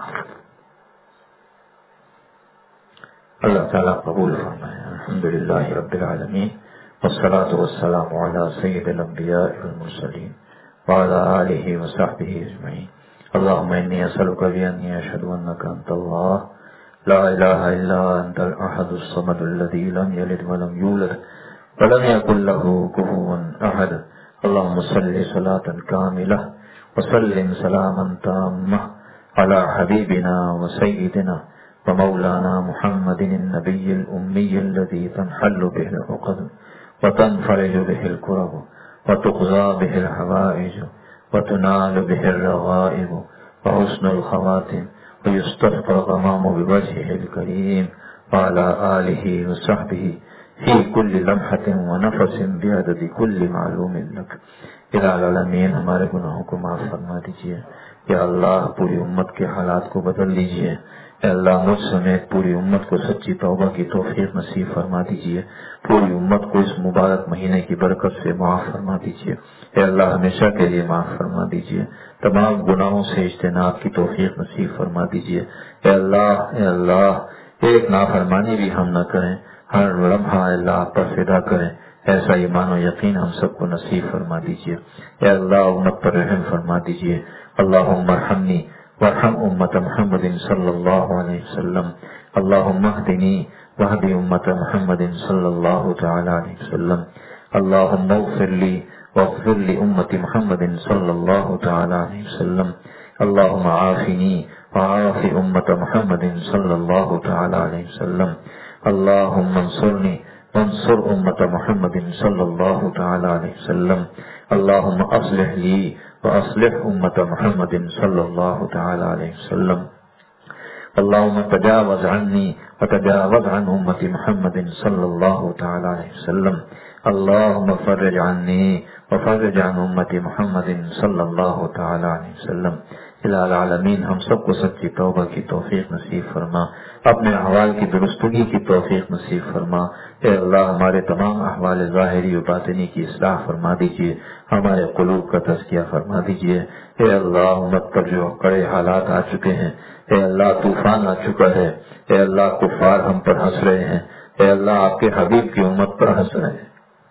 اللہ تعالیٰ قبول فرمائے. الحمدللہ رب العالمین، والصلاة والسلام علی سید الانبیاء والمرسلین وعلی آلہ وصحبہ اجمعین. اللہم انی اسألک بانی اشہد انک انت اللہ لا الہ الا انت الاحد الصمد الذی لم یلد ولم یولد ولم یکن له کفوا احد. اللہم صلی صلاة کاملہ وسلم سلاما تاما على حبيبنا وسيدنا ومولانا محمد النبي الأمي الذي تنحل به العقد وتنفرج به الكرب وتقضى به الحوائج وتنال به الرغائب وحسن الخواتم ويستسقى الغمام بوجهه الكريم وعلى آله وصحبه في كل لمحة ونفس بعدد كل معلوم لك. الہ العالمین ہمارے گناہوں کو معاف فرما دیجیے. یا اللہ پوری امت کے حالات کو بدل دیجیے. اے اللہ مجھ سمیت پوری امت کو سچی توبہ کی توفیق نصیب فرما دیجیے. پوری امت کو اس مبارک مہینے کی برکت سے معاف فرما دیجیے. اے اللہ ہمیشہ کے لیے معاف فرما دیجیے. تمام گناہوں سے اجتناب کی توفیق نصیب فرما دیجیے. اے اللہ ایک نافرمانی بھی ہم نہ کریں. ہر لمحہ اللہ آپ پر فدا کریں. ایسا ایمان و یقین ہم سب کو نصیب فرما دیجیے. اے اللہ امت پر رحم فرما دیجیے. اللہم ارحمنی وارحم امت محمد صلی اللہ علیہ وسلم. اللہم اہدنی واہد امت محمد صلی اللہ تعالی علیہ وسلم. اللہم اغفر لی واغفر لامت محمد صلی اللہ تعالی علیہ وسلم. اللہم عافنی وعاف امت محمد صلی اللہ تعالی علیہ وسلم. اللہم انصرنی وانصر امت محمد صلی اللہ تعالی علیہ وسلم. اللہم اصلح لی واصلح امت محمد صلی اللہ تعالی علیہ وسلم. اللہم تجاوز عنی وتجاوز عن امت محمد صلی اللہ تعالی علیہ وسلم. اللہم فرج عنی وفرج عن امت محمد صلی اللہ تعالی علیہ وسلم. الہ العالمین ہم سب کو سچی توبہ کی توفیق نصیب فرما. اپنے احوال کی درستگی کی توفیق نصیب فرما. اے اللہ ہمارے تمام احوال ظاہری و باطنی کی اصلاح فرما دیجیے. ہمارے قلوب کا تزکیہ فرما دیجیے. اے اللہ امت پر جو کڑے حالات آ چکے ہیں، اے اللہ طوفان آ چکا ہے، اے اللہ کفار ہم پر ہنس رہے ہیں، اے اللہ آپ کے حبیب کی امت پر ہنس رہے ہیں.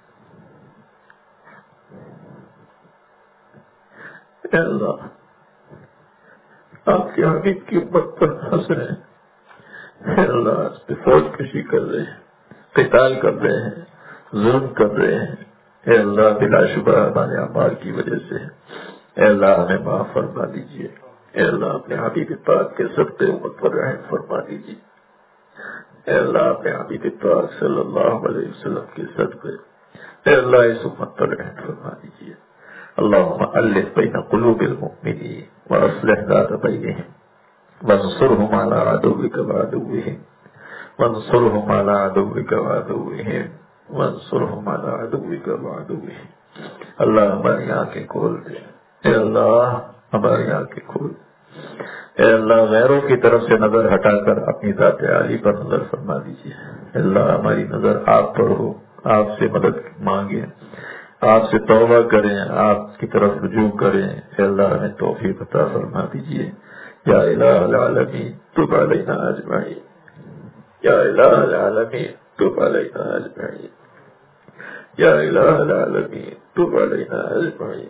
اے اللہ آپ کے حبیب کی امت پر ہنس رہے ہیں. اے اللہ اس پہ فوج کشی کر رہے ہیں، قتال کر رہے ہیں، ظلم کر رہے ہیں. اے اللہ بلا شبہ ہمارے اعمال کی وجہ سے اے اللہ ہمیں معاف فرما دیجیے. اے اللہ اپنے حبیب پاک کے صدقے امت پر رحم فرما دیجیے. اے اللہ اپنے حبیب پاک صلی اللہ علیہ وسلم کے صدقے اے اللہ اس امت پر رحم فرما دیجیے. اللہم الف بین قلوب المؤمنین واصلح ذات بینہم وانصرهم على عدوك وعدوهم وانصرهم على عدوك وعدوهم وانصرهم على عدوك وعدوهم. اللہ ہماری آنکھیں کھول دے. اے اللہ ہماری آنکھیں کھول. اے اللہ غیروں کی طرف سے نظر ہٹا کر اپنی ذات عالی پر نظر فرما دیجیے. اللہ ہماری نظر آپ پر ہو، آپ سے مدد مانگیں، آپ سے توبہ کریں، آپ کی طرف رجوع کریں. اے اللہ ہمیں توفیق عطا فرما دیجیے. یا الہ العالمین تب علینا اجمعین. یا الہ العالمین تب علینا اجمعین. یا الہ العالمین تب علینا اجمعین.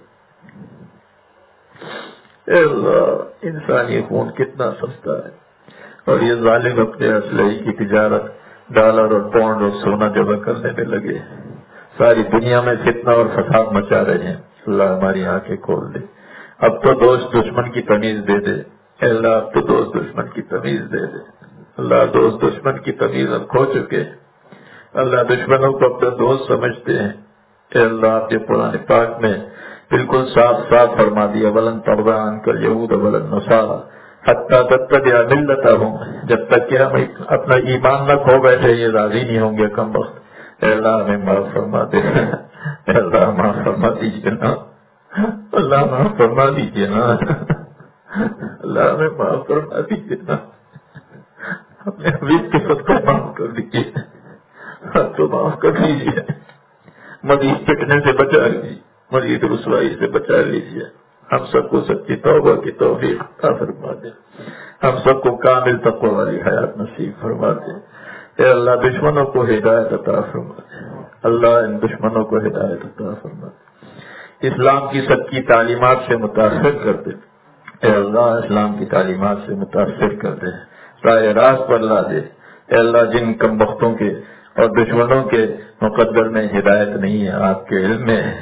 اے اللہ انسانی خون کتنا سستا ہے، اور یہ ظالم اپنے اسلحے کی تجارت ڈالر اور پاؤنڈ اور سونا جمع کرنے میں لگے، ساری دنیا میں فتنہ اور فساد مچا رہے ہیں. اللہ ہماری آنکھیں کھول دے. اب تو دوست دشمن کی تمیز دے دے. اے اللہ اب تو دوست دشمن کی تمیز دے دے. اللہ دوست دشمن کی تمیز ہم کھو چکے. اللہ دشمنوں کو اپنا دوست سمجھتے ہیں. اے اللہ آپ کے قرآن پاک میں بالکل صاف صاف فرما دیا ولن ترضى عنك اليهود ولا النصارى حتى تتبع ملتهم. جب تک کہ ہم اپنا ایمان نہ کھو بیٹھے یہ راضی نہیں ہوں گے کم وقت. اے اللہ ہمیں معاف فرما دے. اے اللہ معاف فرما دیجیے نا. اللہ معاف فرما دیجیے نا. اللہ ہمیں معاف فرما دیجیے نا. اپنے حبیب کے صدقے معاف کر دیجیے. ہم تو معاف کر دیجیے. مزید پٹنے سے بچا لیجیے، مزید رسوائی سے بچا لیجیے. ہم سب کو سچی توبہ کی توفیق عطا فرما دے. ہم سب کو کامل تقوی والی حیات نصیب فرما دے. اے اللہ دشمنوں کو ہدایت عطا فرما دے. اللہ ان دشمنوں کو ہدایت عطا فرما دے. اسلام کی سچی تعلیمات سے متاثر کر دے. اے اللہ اسلام کی تعلیمات سے متاثر کر دے، راہ راست پر لا دے. اے اللہ جن کم بختوں کے اور دشمنوں کے مقدر میں ہدایت نہیں ہے آپ کے علم میں ہے.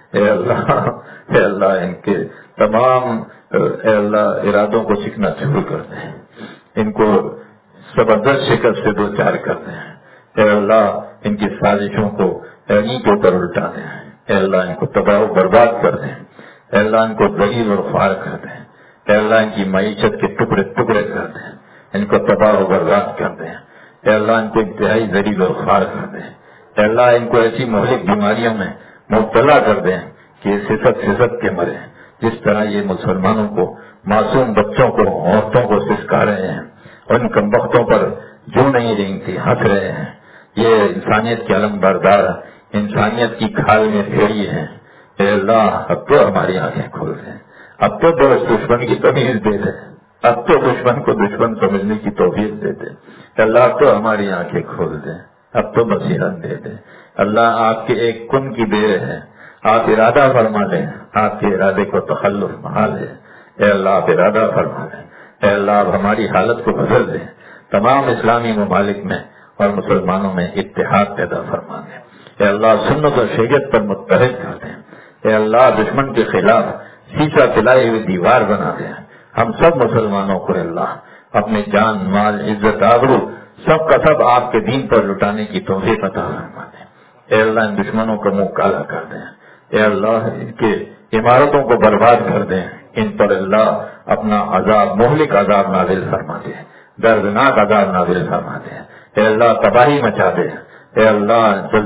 اے اللہ ان کے تمام اے اللہ ارادوں کو چکنا چور کر دیں، ان کو زبردست شکست سے دو چار کر دیں، اے اللہ ان کی سازشوں کو انہیں کے اوپر الٹا دیں، اے اللہ ان کو تباہ و برباد کر دیں، اے اللہ ان کو ذلیل اور خوار کر دیں، اے اللہ ان کی معیشت کے ٹکڑے ٹکڑے کر دیں، ان کو تباہ و برباد کر دیں، اے اللہ ان کو انتہائی ذلیل اور خوار کر دیں، اے اللہ ان کو ایسی مہلک بیماریوں میں مبتلا کر دیں کہ سسک کے مرے، جس طرح یہ مسلمانوں کو معصوم بچوں کو عورتوں کو سسکا رہے ہیں، ان کمبختوں پر جو نہیں رینگتی ہنس رہے ہیں، یہ انسانیت کے علم بردار انسانیت کی کھال میں پھیری ہیں، اے اللہ اب تو ہماری آنکھیں کھول دیں، اب تو دشمن کی تمیز دے دیں، اب تو دشمن کو دشمن سمجھنے کی توفیق دے دیں، اللہ اب تو ہماری آنکھیں کھول دیں، اب تو بصیرت دے دیں، اللہ آپ کے ایک کن کی دیر ہے، آپ ارادہ فرما لیں، آپ کے ارادے کو تخلف محال ہے، اے اللہ آپ ارادہ فرما لیں، اے اللہ آپ ہماری حالت کو بدل دیں، تمام اسلامی ممالک میں اور مسلمانوں میں اتحاد پیدا فرما دیں، اے اللہ سنت و شریعت پر متحد کر دیں، اے اللہ دشمن کے خلاف شیشہ پلائی ہوئی دیوار بنا دیں، ہم سب مسلمانوں کو اللہ اپنے جان مال عزت آبرو سب کا سب آپ کے دین پر لٹانے کی توفیق عطا فرما دیں، اے اللہ ان دشمنوں کا منہ کالا کر دیں، اے اللہ ان کے عمارتوں کو برباد کر دیں، ان پر اللہ اپنا عذاب مہلک عذاب نازل فرما دے، دردناک عذاب نازل فرما دے، اے اللہ تباہی مچا دے، اے اللہ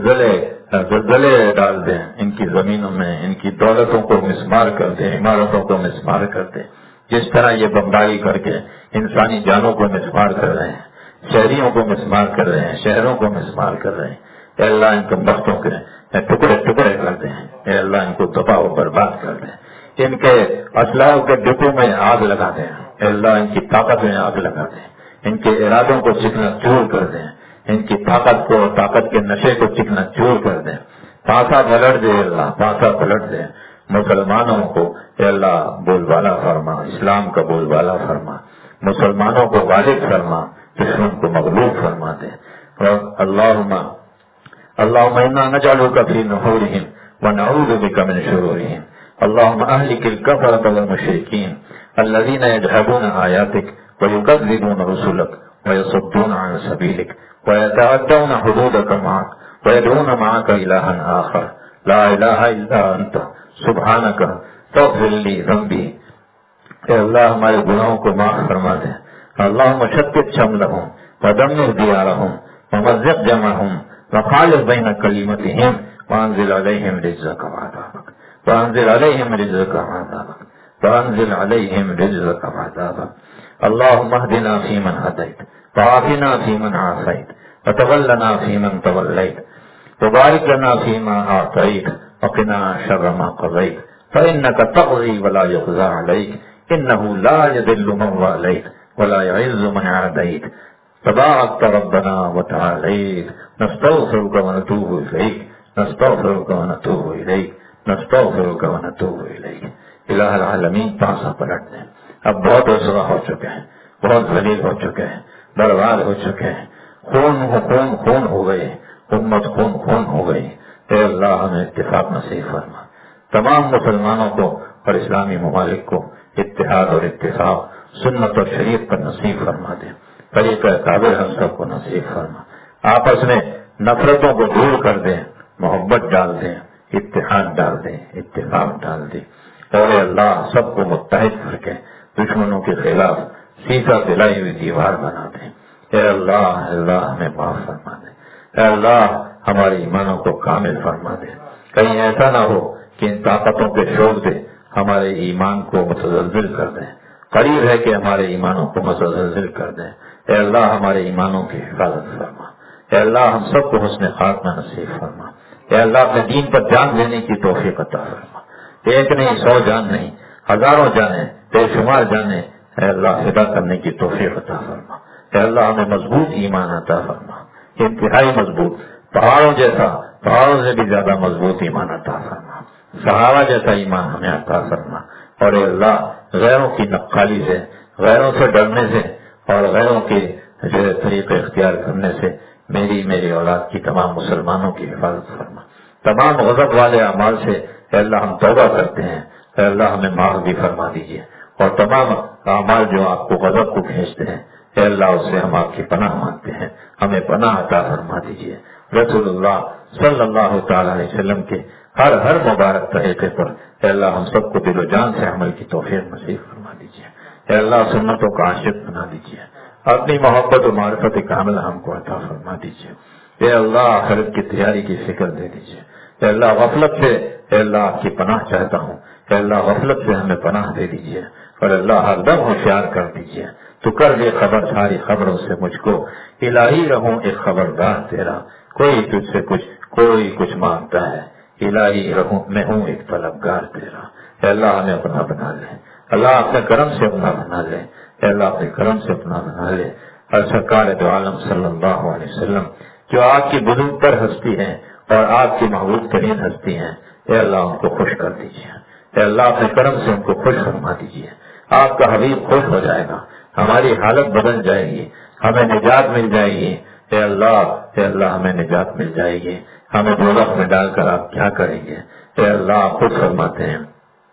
زلزلے ڈال دیں ان کی زمینوں میں، ان کی دولتوں کو مسمار کر دیں، عمارتوں کو مسمار کر دیں، جس طرح یہ بمباری کر کے انسانی جانوں کو مسمار کر رہے ہیں، شہریوں کو مسمار کر رہے ہیں، شہروں کو مسمار کر رہے ہیں، اے اللہ ان کمبختوں کے ٹکڑے ٹکڑے کر دیں، اے اللہ ان کو تباہ و برباد کر دیں، ان کے اسلحہ کے ڈپوں میں آگ لگا دیں، اے اللہ ان کی طاقت میں آگ لگا دیں، ان کے ارادوں کو چکنا چور کر دیں، ان کی طاقت کو طاقت کے نشے کو چکنا چور کر دیں، پاسا پلٹ دے اللہ، پاسا پلٹ دے، مسلمانوں کو اے اللہ بول بالا فرما، اسلام کا بول بالا فرما، مسلمانوں کو غالب فرما، دشمن کو مغلوب فرما دے، اور اللہم انا نجعلک فی نحورہم ونعوذ بک من شرورہم، اللہم اہلک الکفرۃ والمشرکین الذین یجحدون آیاتک ویکذبون رسلک ویصدون عن سبیلک ویتعدون حدودک معک ویدعون معک الہا آخر لا الہ الا انت سبحانک فاغفر لی ذنبی، اے اللہ ہمارے گناہوں کو معاف فرما دے، اللہم شتت شملہم ودمر دیارہم ومزق جمعہم وخالف بین کلمتہم وانزل علیہم رجزک وعذابک وانزل علیہم رجزک وعذابک وانزل علیہم رجزک وعذابک، اللہم اہدنا فیمن ہدیت وعافنا فیمن عافیت وتولنا فیمن تولیت وبارک لنا فیما اعطیت وقنا شر ما قضیت فإنك تقضی ولا یقضى علیک انه لا یذل من والیت ولا يعز من عادیت تبارکت ربنا وتعالیت نستغفرک ونتوب الیک نستغفرک ونتوب الیک نستغفرک ونتوب الیک، الہ العالمین پاسا پلٹ دیں، اب بہت رسوا ہو چکے ہیں، بہت ذلیل ہو چکے ہیں، برباد ہو چکے ہیں، خون ہو گئے، امت خون ہو گئی، اے اللہ ہمیں اتفاق نصیب فرما، تمام مسلمانوں کو اور اسلامی ممالک کو اتحاد اور اتفاق سنت اور شریعت پر نصیب فرما دے، طریقہ کابل ہم سب کو نصیب فرما، آپس میں نفرتوں کو دور کر دیں، محبت ڈال دیں، اتحاد ڈال دیں، اتفاق ڈال دیں، اور اے اللہ سب کو متحد کر کے دشمنوں کے خلاف سیسا پلائی ہوئی دیوار بنا دیں، اے اللہ ہمیں معاف فرما دے، اے اللہ ہمارے ایمانوں کو کامل فرما دے، کہیں ایسا نہ ہو کہ ان طاقتوں کے شوق سے ہمارے ایمان کو متزلزل کر دیں، قریب ہے کہ ہمارے ایمانوں کو متزلزل کر دیں، اے اللہ ہمارے ایمانوں کی حفاظت فرما، اے اللہ ہم سب کو حسن خاتمہ نصیب فرما، اے اللہ اپنے دین پر جان دینے کی توفیق عطا فرما، ایک نہیں 100 جان نہیں، ہزاروں جانیں، بے شمار جانیں، اے اللہ فدا کرنے کی توفیق عطا فرما، اے اللہ ہمیں مضبوط ایمان عطا فرما، انتہائی مضبوط، پہاڑوں سے بھی زیادہ مضبوط ایمان عطا فرما، صحابہ جیسا ایمان ہمیں عطا فرما، اور اے اللہ غیروں کی نقالی سے، غیروں سے ڈرنے سے اور غیروں کے طریقے اختیار کرنے سے میری اولاد کی تمام مسلمانوں کی حفاظت فرما، تمام غضب والے اعمال سے اے اللہ ہم توبہ کرتے ہیں، اے اللہ ہمیں معاف بھی فرما دیجیے، اور تمام اعمال جو آپ کو غضب کو کھینچتے ہیں اے اللہ اس سے ہم آپ کی پناہ مانگتے ہیں، ہمیں پناہ عطا فرما دیجیے۔ رسول اللہ صلی اللہ تعالی علیہ وسلم کے ہر مبارک طریقے پر اے اللہ ہم سب کو دل و جان سے عمل کی توفیق نصیب فرما دیجیے، اے اللہ سنتوں کا عاشق بنا دیجیے، اپنی محبت و معرفت کاملہ ہم کو عطا فرما دیجیے، اے اللہ آخرت کی تیاری کی فکر دے دیجیے، اے اللہ غفلت سے اے اللہ آپ کی پناہ چاہتا ہوں، اے اللہ غفلت سے ہمیں پناہ دے دیجیے، اور اللہ ہر دم ہوشیار کر دیجیے، تو کر دے خبر ساری خبروں سے مجھ کو، الہی رہوں ایک خبردار تیرا، کوئی تجھ سے کوئی کچھ مانگتا ہے، الہی رہوں میں ہوں ایک طلبگار تیرا، اے اللہ ہمیں اپنا بنا لے، اللہ اپنے کرم سے اپنا بنا لے، اے اللہ اپنے کرم سے اپنا بنا لے، اور سرکار دو عالم صلی اللہ علیہ وسلم جو آپ کی بزرگ تر ہستی ہیں اور آپ کی محبوب ترین ہستی ہیں، اے اللہ ان کو خوش کر دیجیے، اے اللہ اپنے کرم سے ان کو خوش فرما دیجیے، آپ کا حبیب خوش ہو جائے گا، ہماری حالت بدل جائے گی، ہمیں نجات مل جائے گی، اے اللہ ہمیں نجات مل جائے گی، ہمیں دوزخ میں ڈال کر آپ کیا کریں گے؟ اے اللہ آپ خود فرماتے ہیں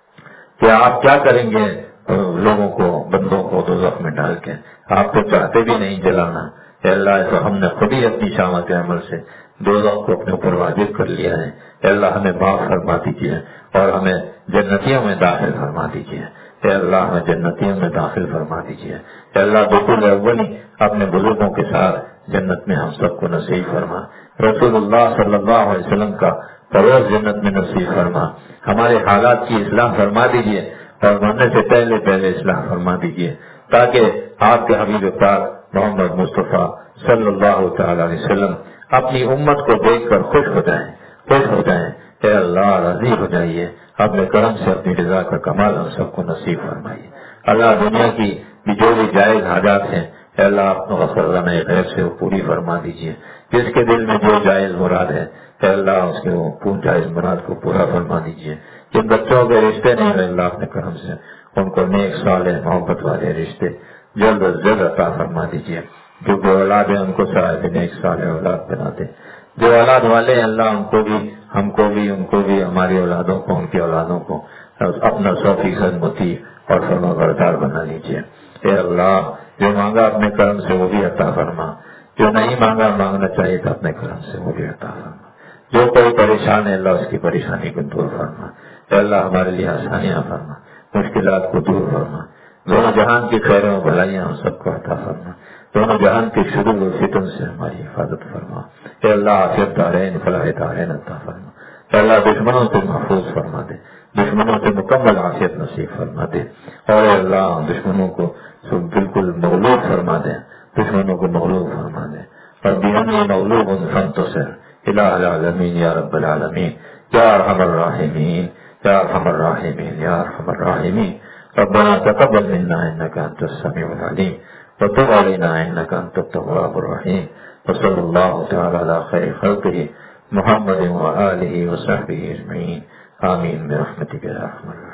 کہ آپ کیا کریں گے لوگوں کو، بندوں کو دوزخ میں ڈال کے، آپ تو چاہتے بھی نہیں جلانا، اے اللہ تو ہم نے خود ہی اپنی شامت عمل سے دوزخ کو اپنے اوپر واجب کر لیا ہے، اے اللہ ہمیں معاف فرما دیجیے اور ہمیں جنتیوں میں داخل فرما دیجیے، اے اللہ ہمیں جنتیوں میں داخل فرما دیجیے، اے اللہ دخول اولی اپنے بزرگوں کے ساتھ جنت میں ہم سب کو نصیب فرما، رسول اللہ صلی اللہ علیہ وسلم کا پروز جنت میں نصیب فرما، ہمارے حالات کی اصلاح فرما دیجیے اور مرنے سے پہلے اصلاح فرما دیجیے، تاکہ آپ کے حبیب پاک محمد مصطفیٰ صلی اللہ تعالی علیہ وسلم اپنی امت کو دیکھ کر خوش ہو جائیں، اے اللہ راضی ہو جائیے، اپنے کرم سے اپنی رضا کا کمال ہم سب کو نصیب فرمائیے، اللہ دنیا کی جو بھی جائز حاجات ہیں اے اللہ آپ غفرانہ غیب سے وہ پوری فرما دیجیے، جس کے دل میں جو جائز مراد ہے اے اللہ اس کے وہ جائز مراد کو پورا فرما دیجیے، جن بچوں کے رشتے نہیں ہوئے اللہ اپنے کرم سے ان کو نیک صالح محبت والے رشتے جلد از جلد عطا فرما دیجیے، جو اولاد ہیں ان کو صاحب نیک صالح اولاد بنا دے، جو اولاد والے ہیں اللہ ان کو بھی ہم کو بھی ان کو بھی ہماری اولادوں کو ان کی اولادوں کو اپنا 100% مطیع اور فرما بردار بنا لیجیے، اے اللہ جو مانگا اپنے کرم سے وہ بھی عطا فرما، جو نہیں مانگنا چاہیے تھا اپنے کرم سے وہ بھی عطا فرما، جو کوئی پریشان ہے اللہ اس کی پریشانی کو دور فرما، اے اللہ ہمارے لیے آسانیاں فرما، مشکلات کو دور فرما، دونوں جہان کی خیروں و بھلائیاں ہم سب کو عطا فرما، دونوں جہان کی شرور و فتن سے ہماری حفاظت فرما، اے اللہ عافیت دارین فلاح دارین عطا فرما، اے اللہ دشمنوں سے محفوظ فرما دے، دشمنوں سے مکمل عافیت نصیب فرما دے، اور اے اللہ دشمنوں کو بالکل مغلوب فرما دے، دشمنوں کو مغلوب فرما دے، اور بیانی مغلوب فانتصر الہ العالمین یا رب العالمین یا ارحم الراحمین یا ارحم الراحمین یا ارحم الراحمین، ربنا تقبل منا انك انت السميع العليم وتب علينا انك انت التواب الرحيم، وصلى الله تعالى على خير خلقه محمد وآله وصحبه اجمعين، آمين برحمتك يا ارحم الراحمين۔